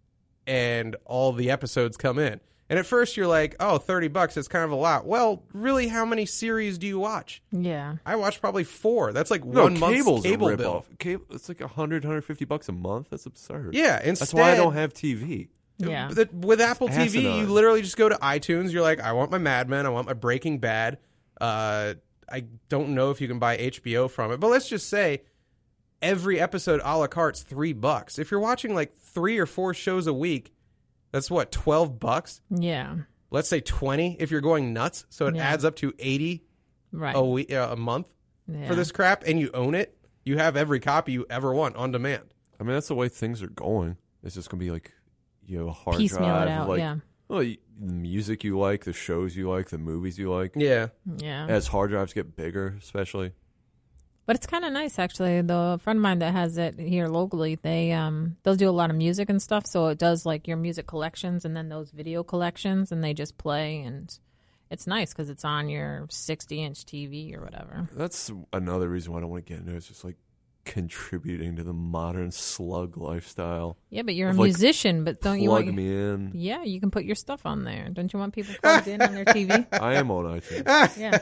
and all the episodes come in. And at first you're like, "Oh, thirty bucks, it's kind of a lot." Well, really, how many series do you watch? Yeah. I watch probably four. That's like No, one month's cable's cable a bill. ripoff. Cable, it's like one hundred, one hundred fifty bucks a month. That's absurd. Yeah, instead, That's why I don't have T V. Yeah. But with Apple T V, asinine. you literally just go to iTunes. You're like, I want my Mad Men. I want my Breaking Bad. Uh, I don't know if you can buy H B O from it, but let's just say every episode a la carte's three bucks. If you're watching like three or four shows a week, that's what, twelve bucks? Yeah. Let's say twenty if you're going nuts. So it Yeah. adds up to eighty Right. a week, uh, a month yeah. for this crap, and you own it. You have every copy you ever want on demand. I mean, that's the way things are going. It's just gonna be like you have a hard Piecemeal drive it of out. like yeah. well, y- the music you like, the shows you like, the movies you like. Yeah. Yeah. As hard drives get bigger, especially. But it's kind of nice, actually. The friend of mine that has it here locally, they um they'll do a lot of music and stuff. So it does like your music collections and then those video collections, and they just play, and it's nice because it's on your sixty inch T V or whatever. That's another reason why I don't want to get into it. It's just like contributing to the modern slug lifestyle. Yeah, but you're a Of, like, musician, but don't you Plug want? me in. Yeah, you can put your stuff on there. Don't you want people plugged in on their T V? I am on iTunes. Yeah.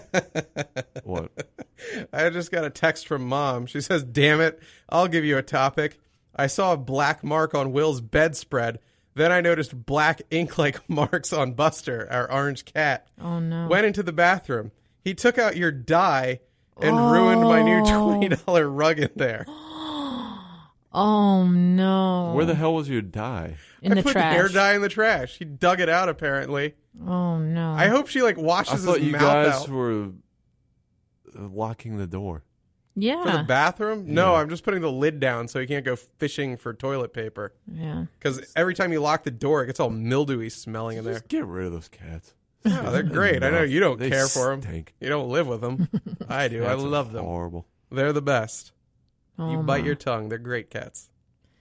What? I just got a text from Mom. She says, "Damn it, I'll give you a topic. I saw a black mark on Will's bedspread. Then I noticed black ink-like marks on Buster, our orange cat. Oh no. Went into the bathroom. He took out your dye and ruined my new twenty dollars rug in there. Oh no. Where the hell was your dye? In I the put trash. hair dye in the trash. He dug it out, apparently. Oh no. I hope she, like, I washes thought his you mouth guys out. were uh, locking the door. yeah. For the bathroom? No, Yeah. I'm just putting the lid down so he can't go fishing for toilet paper. yeah. Because every time you lock the door, it gets all mildewy smelling in there. Just get rid of those cats. Oh, they're great. I know you don't They care for them. stink. You don't live with them. I do. I Cats are love them. Horrible. They're the best. Oh, You bite my. your tongue. They're great cats.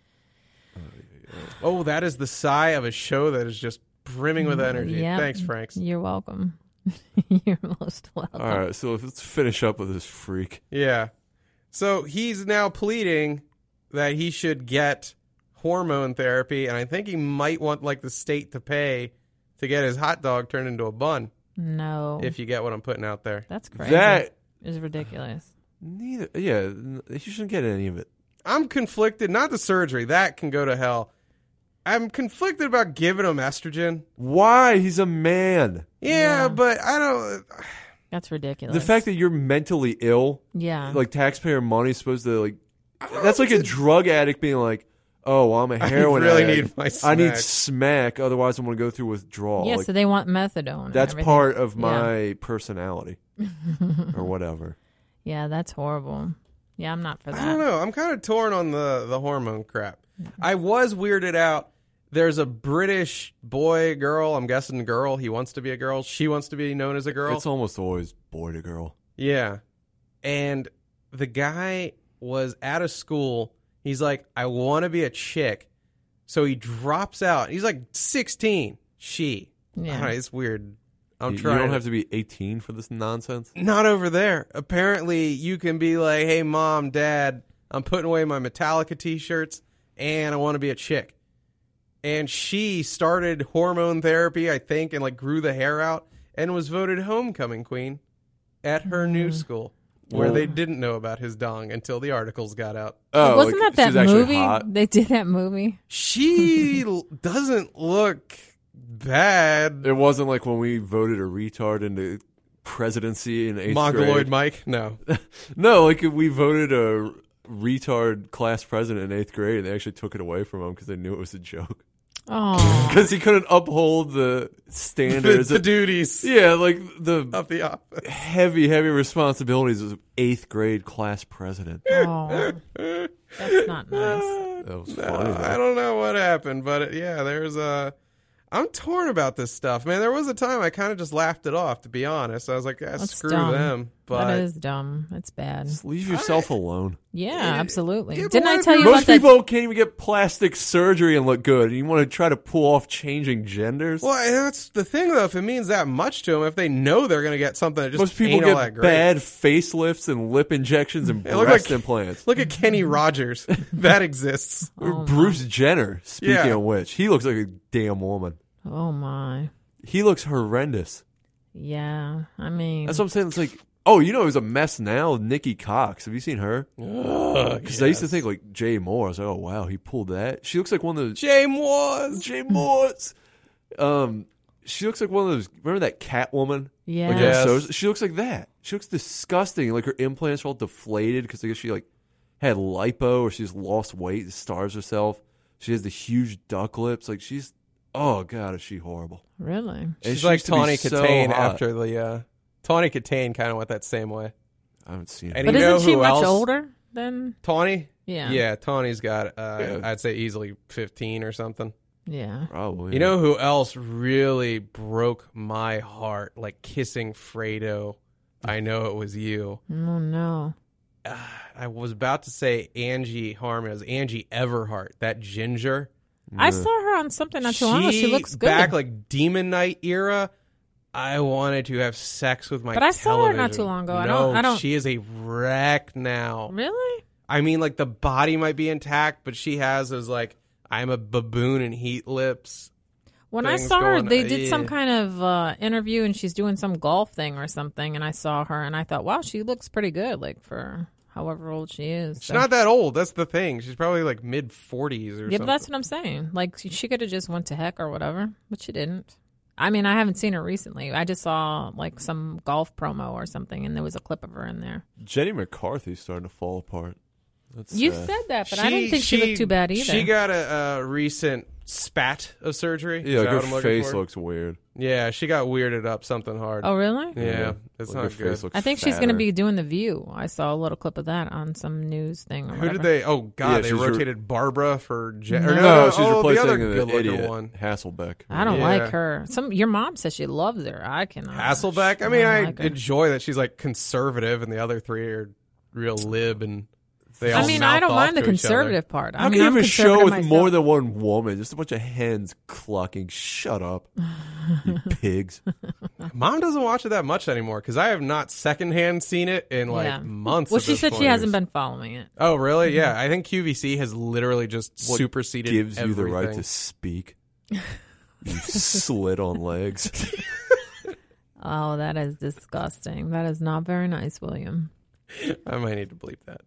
Oh, that is the sigh of a show that is just brimming with energy. Yep. Thanks, Franks. You're welcome. You're most welcome. All right, so let's finish up with this freak. Yeah. So he's now pleading that he should get hormone therapy, and I think he might want like the state to pay to get his hot dog turned into a bun. No. If you get what I'm putting out there. That's crazy. That is ridiculous. neither. Yeah, n- you shouldn't get any of it. I'm conflicted. Not the surgery. That can go to hell. I'm conflicted about giving him estrogen. Why? He's a man. Yeah, Yeah. but I don't. That's ridiculous. The fact that you're mentally ill, yeah. like taxpayer money, is supposed to like. That's like a drug addict being like, "Oh, well, I'm a I heroin really addict. need my I need smack." smack, otherwise I'm going to go through withdrawal." yeah, Like, so they want methadone. and that's everything. part of Yeah. my personality, or whatever. Yeah, that's horrible. Yeah, I'm not for I don't that. know. I'm kind of torn on the, the hormone crap. I was weirded out. There's a British boy, girl. I'm guessing girl. He wants to be a girl. She wants to be known as a girl. It's almost always boy to girl. Yeah. And the guy was out of school. He's like, I want to be a chick. So he drops out. He's like sixteen. She. Yeah. I don't know, it's weird. I'm you, you trying. don't have to be eighteen for this nonsense. Not over there. Apparently, you can be like, hey, mom, dad, I'm putting away my Metallica t-shirts, and I want to be a chick. And she started hormone therapy, I think, and like grew the hair out, and was voted homecoming queen at her new school, where Well- they didn't know about his dong until the articles got out. Oh, Wasn't like, that she's that actually movie? hot. They did that movie. She l- doesn't look bad. It wasn't like when we voted a retard into presidency in eighth Mongoloid grade. Mike? No. No, like we voted a retard class president in eighth grade, and they actually took it away from him because they knew it was a joke. Oh, because he couldn't uphold the the, standards. the of- duties yeah, like the of the office. heavy, heavy responsibilities of eighth grade class president. oh, that's not nice. That was No, funny. though. I don't know what happened, but it, yeah, there's a. I'm torn about this stuff, man. There was a time I kind of just laughed it off, to be honest. I was like, yeah, That's screw dumb. them. But That is dumb. It's bad. Just leave yourself alone. Yeah, absolutely. yeah, but Didn't what I if tell you- you Most about that? people can't even get plastic surgery and look good. You want to try to pull off changing genders? well, and that's the thing, though. If it means that much to them, if they know they're going to get something that just Most people ain't all that get great. bad facelifts and lip injections and They look breast like- implants. Look at Kenny Rogers. That exists. Oh, Bruce Jenner, speaking Yeah. of which, he looks like a damn woman. Oh my. He looks horrendous. Yeah. I mean, That's what I'm saying. It's like, oh, you know who's a mess now? Nikki Cox. Have you seen her? Because I used to think like Jay Moore. I was like, oh wow, he pulled that. She looks like one of those Jay Moores. Jay Moores. Um, she looks like one of those. Remember that Catwoman? yeah. Like, Yes. so she looks like that. She looks disgusting. Like her implants are all deflated because I guess she like had lipo or she just lost weight and starves herself. She has the huge duck lips. Like she's, oh god, is she horrible? Really? And She's she like used to be Tawny so Katane hot. after the. Uh, Tawny Katane kind of went that same way. I haven't seen And her. But you know isn't she who much else? older than? Tawny? Yeah. Yeah, Tawny's got, uh, Yeah. I'd say easily fifteen or something. Yeah. Probably. You know who else really broke my heart? Like kissing Fredo. I know it was you. Oh no. I was about to say Angie Harmon. It was Angie Everhart, that ginger. I saw her on something not too long ago. She looks good. Back like Demon Knight era. I wanted to have sex with my But I saw her not television. too long ago. I No, don't- I don't- she is a wreck now. Really? I mean, like the body might be intact, but she has those like I'm a baboon and heat lips. When I Things saw her, going- they did some yeah. kind of uh, interview, and she's doing some golf thing or something. And I saw her, and I thought, wow, she looks pretty good, like for however old she is. She's So- not that old. That's the thing. She's probably like mid forties or Yeah, something. but that's what I'm saying. Like she, she could have just went to heck or whatever, but she didn't. I mean, I haven't seen her recently. I just saw like some golf promo or something, and there was a clip of her in there. Jenny McCarthy's starting to fall apart. That's You sad. said that, but I didn't think she, looked too bad either. She got a, a recent spat of surgery. Yeah, Is like that her what I'm looking face for? looks weird. Yeah, she got weirded up something hard. Oh, really? yeah, it's Like not her good. face looks I think she's going to fatter. be doing The View. I saw a little clip of that on some news thing. Or Who whatever. did they? Oh God, Yeah, they she's re- rotated Barbara for Jen. No. or No, no, she's oh, the other replacing the good-looking idiot one. Hasselbeck. I don't Yeah. like her. Some your mom says she loves her. I cannot. Hasselbeck. I mean, don't I like her. enjoy that she's like conservative, and the other three are real lib, and they all I mean, mouth I don't off mind the to each other. conservative part. I How mean, can you I'm have a show conservative with myself. more than one woman? Just a bunch of hens clucking. Shut up, you pigs. Mom doesn't watch it that much anymore because I have not secondhand seen it in like Yeah. months. Well, at she this said she point. hasn't been following it. Oh, really? Yeah, I think Q V C has literally just What superseded gives you the right everything. to speak? You slit on legs. Oh, that is disgusting. That is not very nice, William. I might need to bleep that.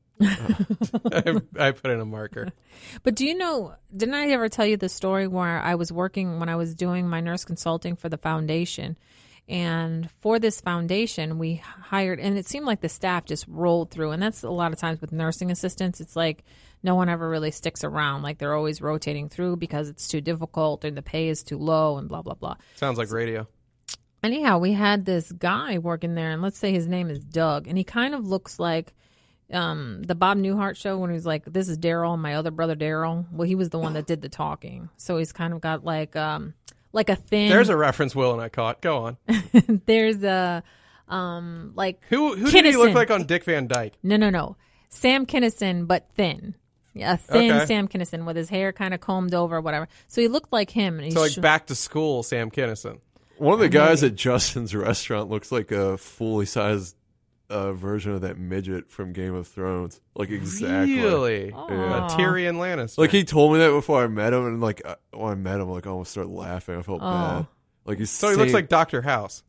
I, I put in a marker. But do you know, didn't I ever tell you the story where I was working when I was doing my nurse consulting for the foundation? And for this foundation, we hired, and it seemed like the staff just rolled through. And that's a lot of times with nursing assistants. It's like no one ever really sticks around. Like they're always rotating through because it's too difficult or the pay is too low and blah, blah, blah. Sounds like radio. Anyhow, we had this guy working there, and let's say his name is Doug, and he kind of looks like um, the Bob Newhart show when he was like, "This is Daryl, and my other brother Daryl." Well, he was the one that did the talking, so he's kind of got like um, like a thin. There's a reference Will and I caught. Go on. there's a um, like Who who did he look Kinnison. like on Dick Van Dyke? no no no Sam Kinison, but thin. Yeah, a thin Okay. Sam Kinison with his hair kind of combed over, or whatever. So he looked like him, and he's So like sh- back to school, Sam Kinison. One of the guys at Justin's restaurant looks like a fully sized uh, version of that midget from Game of Thrones. Like exactly. Really? Aw. Uh, Tyrion Lannister. Like he told me that before I met him, and like uh, when I met him, like I almost started laughing. I felt Oh. bad. Like he's so he looks same- like Doctor House.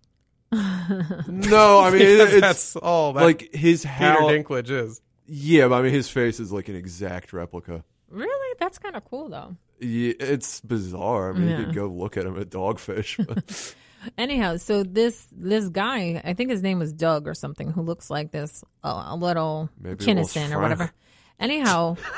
no, I mean it, Because it's that's all that like his Peter how. Dinklage is. Yeah, but I mean his face is like an exact replica. really that's kind of cool though. Yeah, it's bizarre. I mean, Yeah. you could go look at him at Dogfish. But Anyhow, so this this guy, I think his name was Doug or something, who looks like this uh, a little Maybe it was Kinnison or Frank. whatever. Anyhow,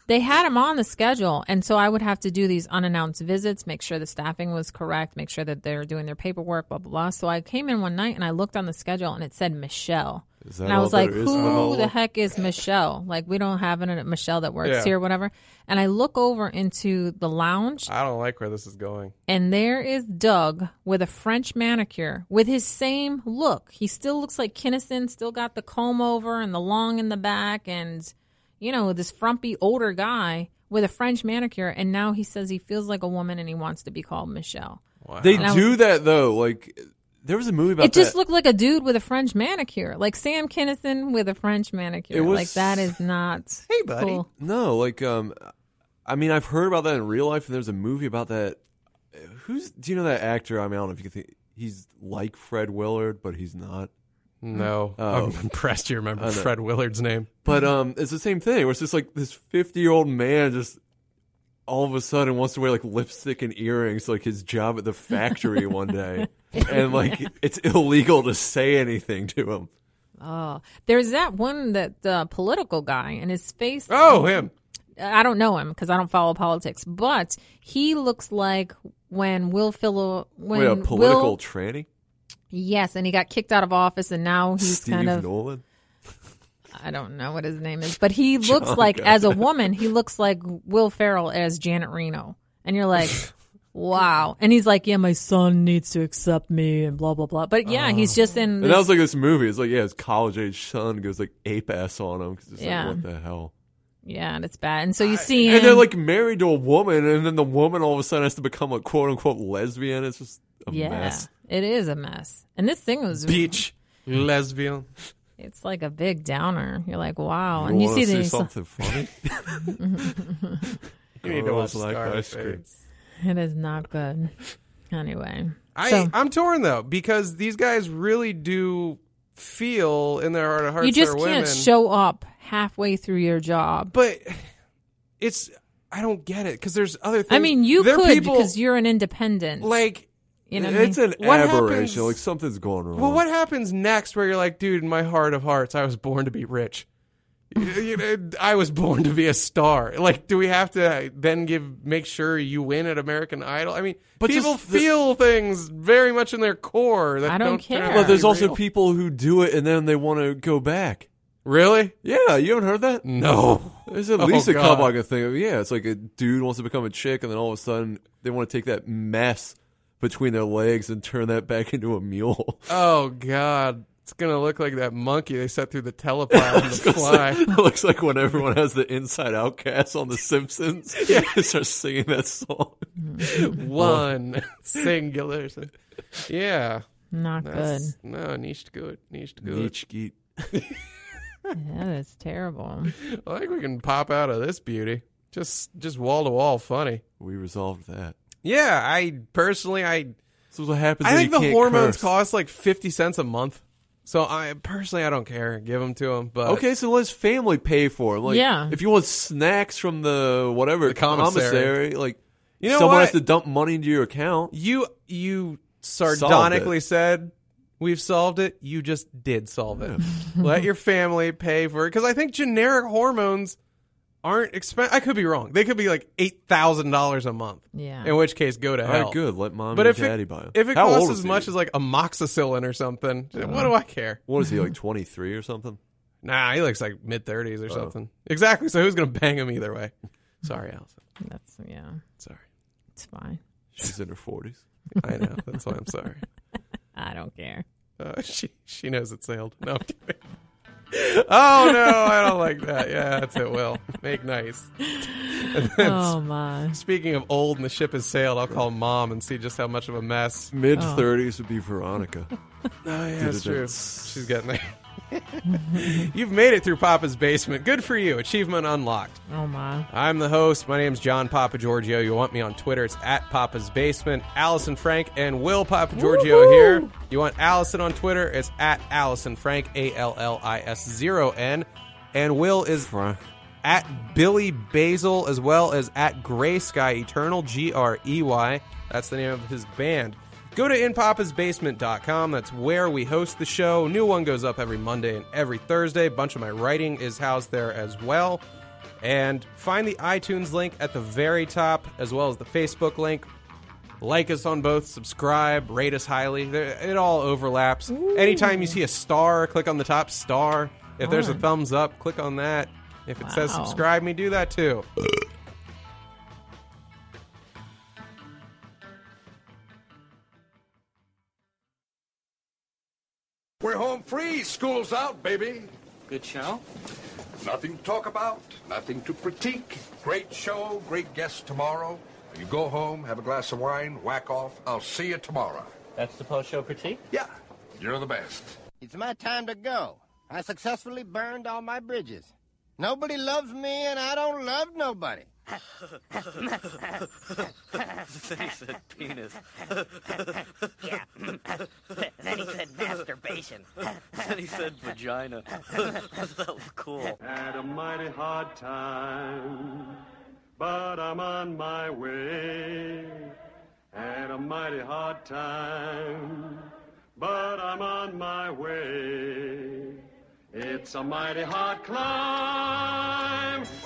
They had him on the schedule, and so I would have to do these unannounced visits, make sure the staffing was correct, make sure that they're doing their paperwork, blah, blah, blah. So I came in one night, and I looked on the schedule, and it said Michelle. Is that And I all was like, there is to who know? the heck is Michelle? Like, we don't have a Michelle that works Yeah. here or whatever. And I look over into the lounge, I don't like where this is going. and there is Doug with a French manicure with his same look. He still looks like Kinnison, still got the comb over and the long in the back, and, you know, this frumpy older guy with a French manicure. And now he says he feels like a woman and he wants to be called Michelle. Wow. They And I do was- that though. Like there was a movie about It just that. looked like a dude with a French manicure, like Sam Kinison with a French manicure. It was- Like, that is not Hey, buddy. cool. No, like um, I mean, I've heard about that in real life, and there's a movie about that. Who's do you know that actor? I mean, I don't know if you can think he's like Fred Willard, but he's not. No. Oh. I'm impressed you remember I know. Fred Willard's name. But um, it's the same thing. Where it's just like this fifty-year-old man just all of a sudden wants to wear like lipstick and earrings, like his job at the factory one day, and like it's illegal to say anything to him. Oh, there's that one that uh, political guy, and his face. Oh, him. I don't know him because I don't follow politics, but he looks like when Will Philo when Wait, a political Will, tranny? yes, and he got kicked out of office, and now he's Steve kind of Nolan? I don't know what his name is, but he looks John like guy. as a woman, he looks like Will Ferrell as Janet Reno, and you're like, wow, and he's like, yeah, my son needs to accept me, and blah blah blah, but yeah, he's just in. And This, that was like this movie. It's like, yeah, his college age son goes like ape ass on him because it's Yeah. like, what the hell? yeah, and it's bad, and so you see him. And they're like married to a woman, and then the woman all of a sudden has to become a quote unquote lesbian. It's just a yeah, mess. it is a mess, and this thing was Beach. Lesbian. It's like a big downer. You're like, wow. You And you wanna see see the something funny? You need to watch Girls like ice cream. Scarface. it is not good. Anyway. I, so I'm torn though because these guys really do feel in their heart of hearts you just they're can't women, show up halfway through your job. but it's I don't get it because there's other things. I mean, you there are could people, because you're an independent. like you know what I It's mean? an What aberration. happens- Like something's going wrong. well, what happens next where you're like, dude, in my heart of hearts, I was born to be rich. You- you know, I was born to be a star. Like, do we have to then give make sure you win at American Idol? I mean, But people just the- feel things very much in their core that I don't don't care. turn out But to there's be also real. people who do it and then they want to go back. Really? Yeah, you haven't heard that? No. There's at Oh, least a God. couple I can think of. Yeah, it's like a dude wants to become a chick, and then all of a sudden they want to take that mess between their legs and turn that back into a mule. Oh God, it's gonna look like that monkey they set through the telepod on the fly. It looks like when everyone has the Inside Out cast on The Simpsons. Yeah, they start singing that song. One singular. Yeah, Not good. that's, no, nicht good, nicht good. Nietzsche geet. Yeah, that's terrible. I think we can pop out of this beauty. Just, just wall to wall funny. We resolved that. Yeah, I personally, I, So what happens? I when think you the can't hormones curse? cost like fifty cents a month. So I personally, I don't care. Give them to them. But Okay, so let's family pay for it. Like, Yeah. if you want snacks from the whatever The commissary. like you know someone what? has to dump money into your account. You you Solved sardonically it. said we've solved it. You just did solve it. Let your family pay for it because I think generic hormones aren't expensive. I could be wrong. They could be like eight thousand dollars a month. Yeah. In which case, go to All hell. right, good. Let mom But and if daddy it, buy them. if it How costs old as is much he? as like amoxicillin or something, what do I care? What is he, like twenty-three or something? Nah, he looks like mid thirties or Oh. something. Exactly. So who's gonna bang him either way? Sorry, Allison. That's yeah. Sorry. It's fine. She's in her forties. I know. That's why I'm sorry. I don't care. Uh, she she knows it sailed. No, I'm kidding. Oh no, I don't like that. Yeah, that's it. Will make nice. And then, Oh my. speaking of old and the ship has sailed, I'll call mom and see just how much of a mess. Mid thirties would be Veronica. Oh yeah, that's true. Did-did-dits. She's getting there. You've made it through Papa's Basement. Good for you. Achievement unlocked. Oh my. I'm the host. My name's John Papa Giorgio. You want me on Twitter? It's at Papa's Basement. Allison Frank and Will Papa Giorgio here. You want Allison on Twitter? It's at Allison Frank, A L L I S zero N. And Will is Frank. at Billy Basil as well as at Gray Sky Eternal, G R E Y. That's the name of his band. Go to in papas basement dot com. That's where we host the show. New one goes up every Monday and every Thursday. A bunch of my writing is housed there as well. And find the iTunes link at the very top, as well as the Facebook link. Like us on both, subscribe, rate us highly. It all overlaps. Ooh. Anytime you see a star, click on the top star. If there's a thumbs up, click on that. If it wow. says subscribe me, do that too. We're home free. School's out, baby. Good show? Nothing to talk about, nothing to critique. Great show, great guests tomorrow. You go home, have a glass of wine, whack off. I'll see you tomorrow. That's the post-show critique? Yeah, you're the best. It's my time to go. I successfully burned all my bridges. Nobody loves me, and I don't love nobody. Then he said penis. Yeah. Then he said masturbation. Then he said vagina. That was cool. Had a mighty hard time, but I'm on my way. Had a mighty hard time, but I'm on my way. It's a mighty hard climb.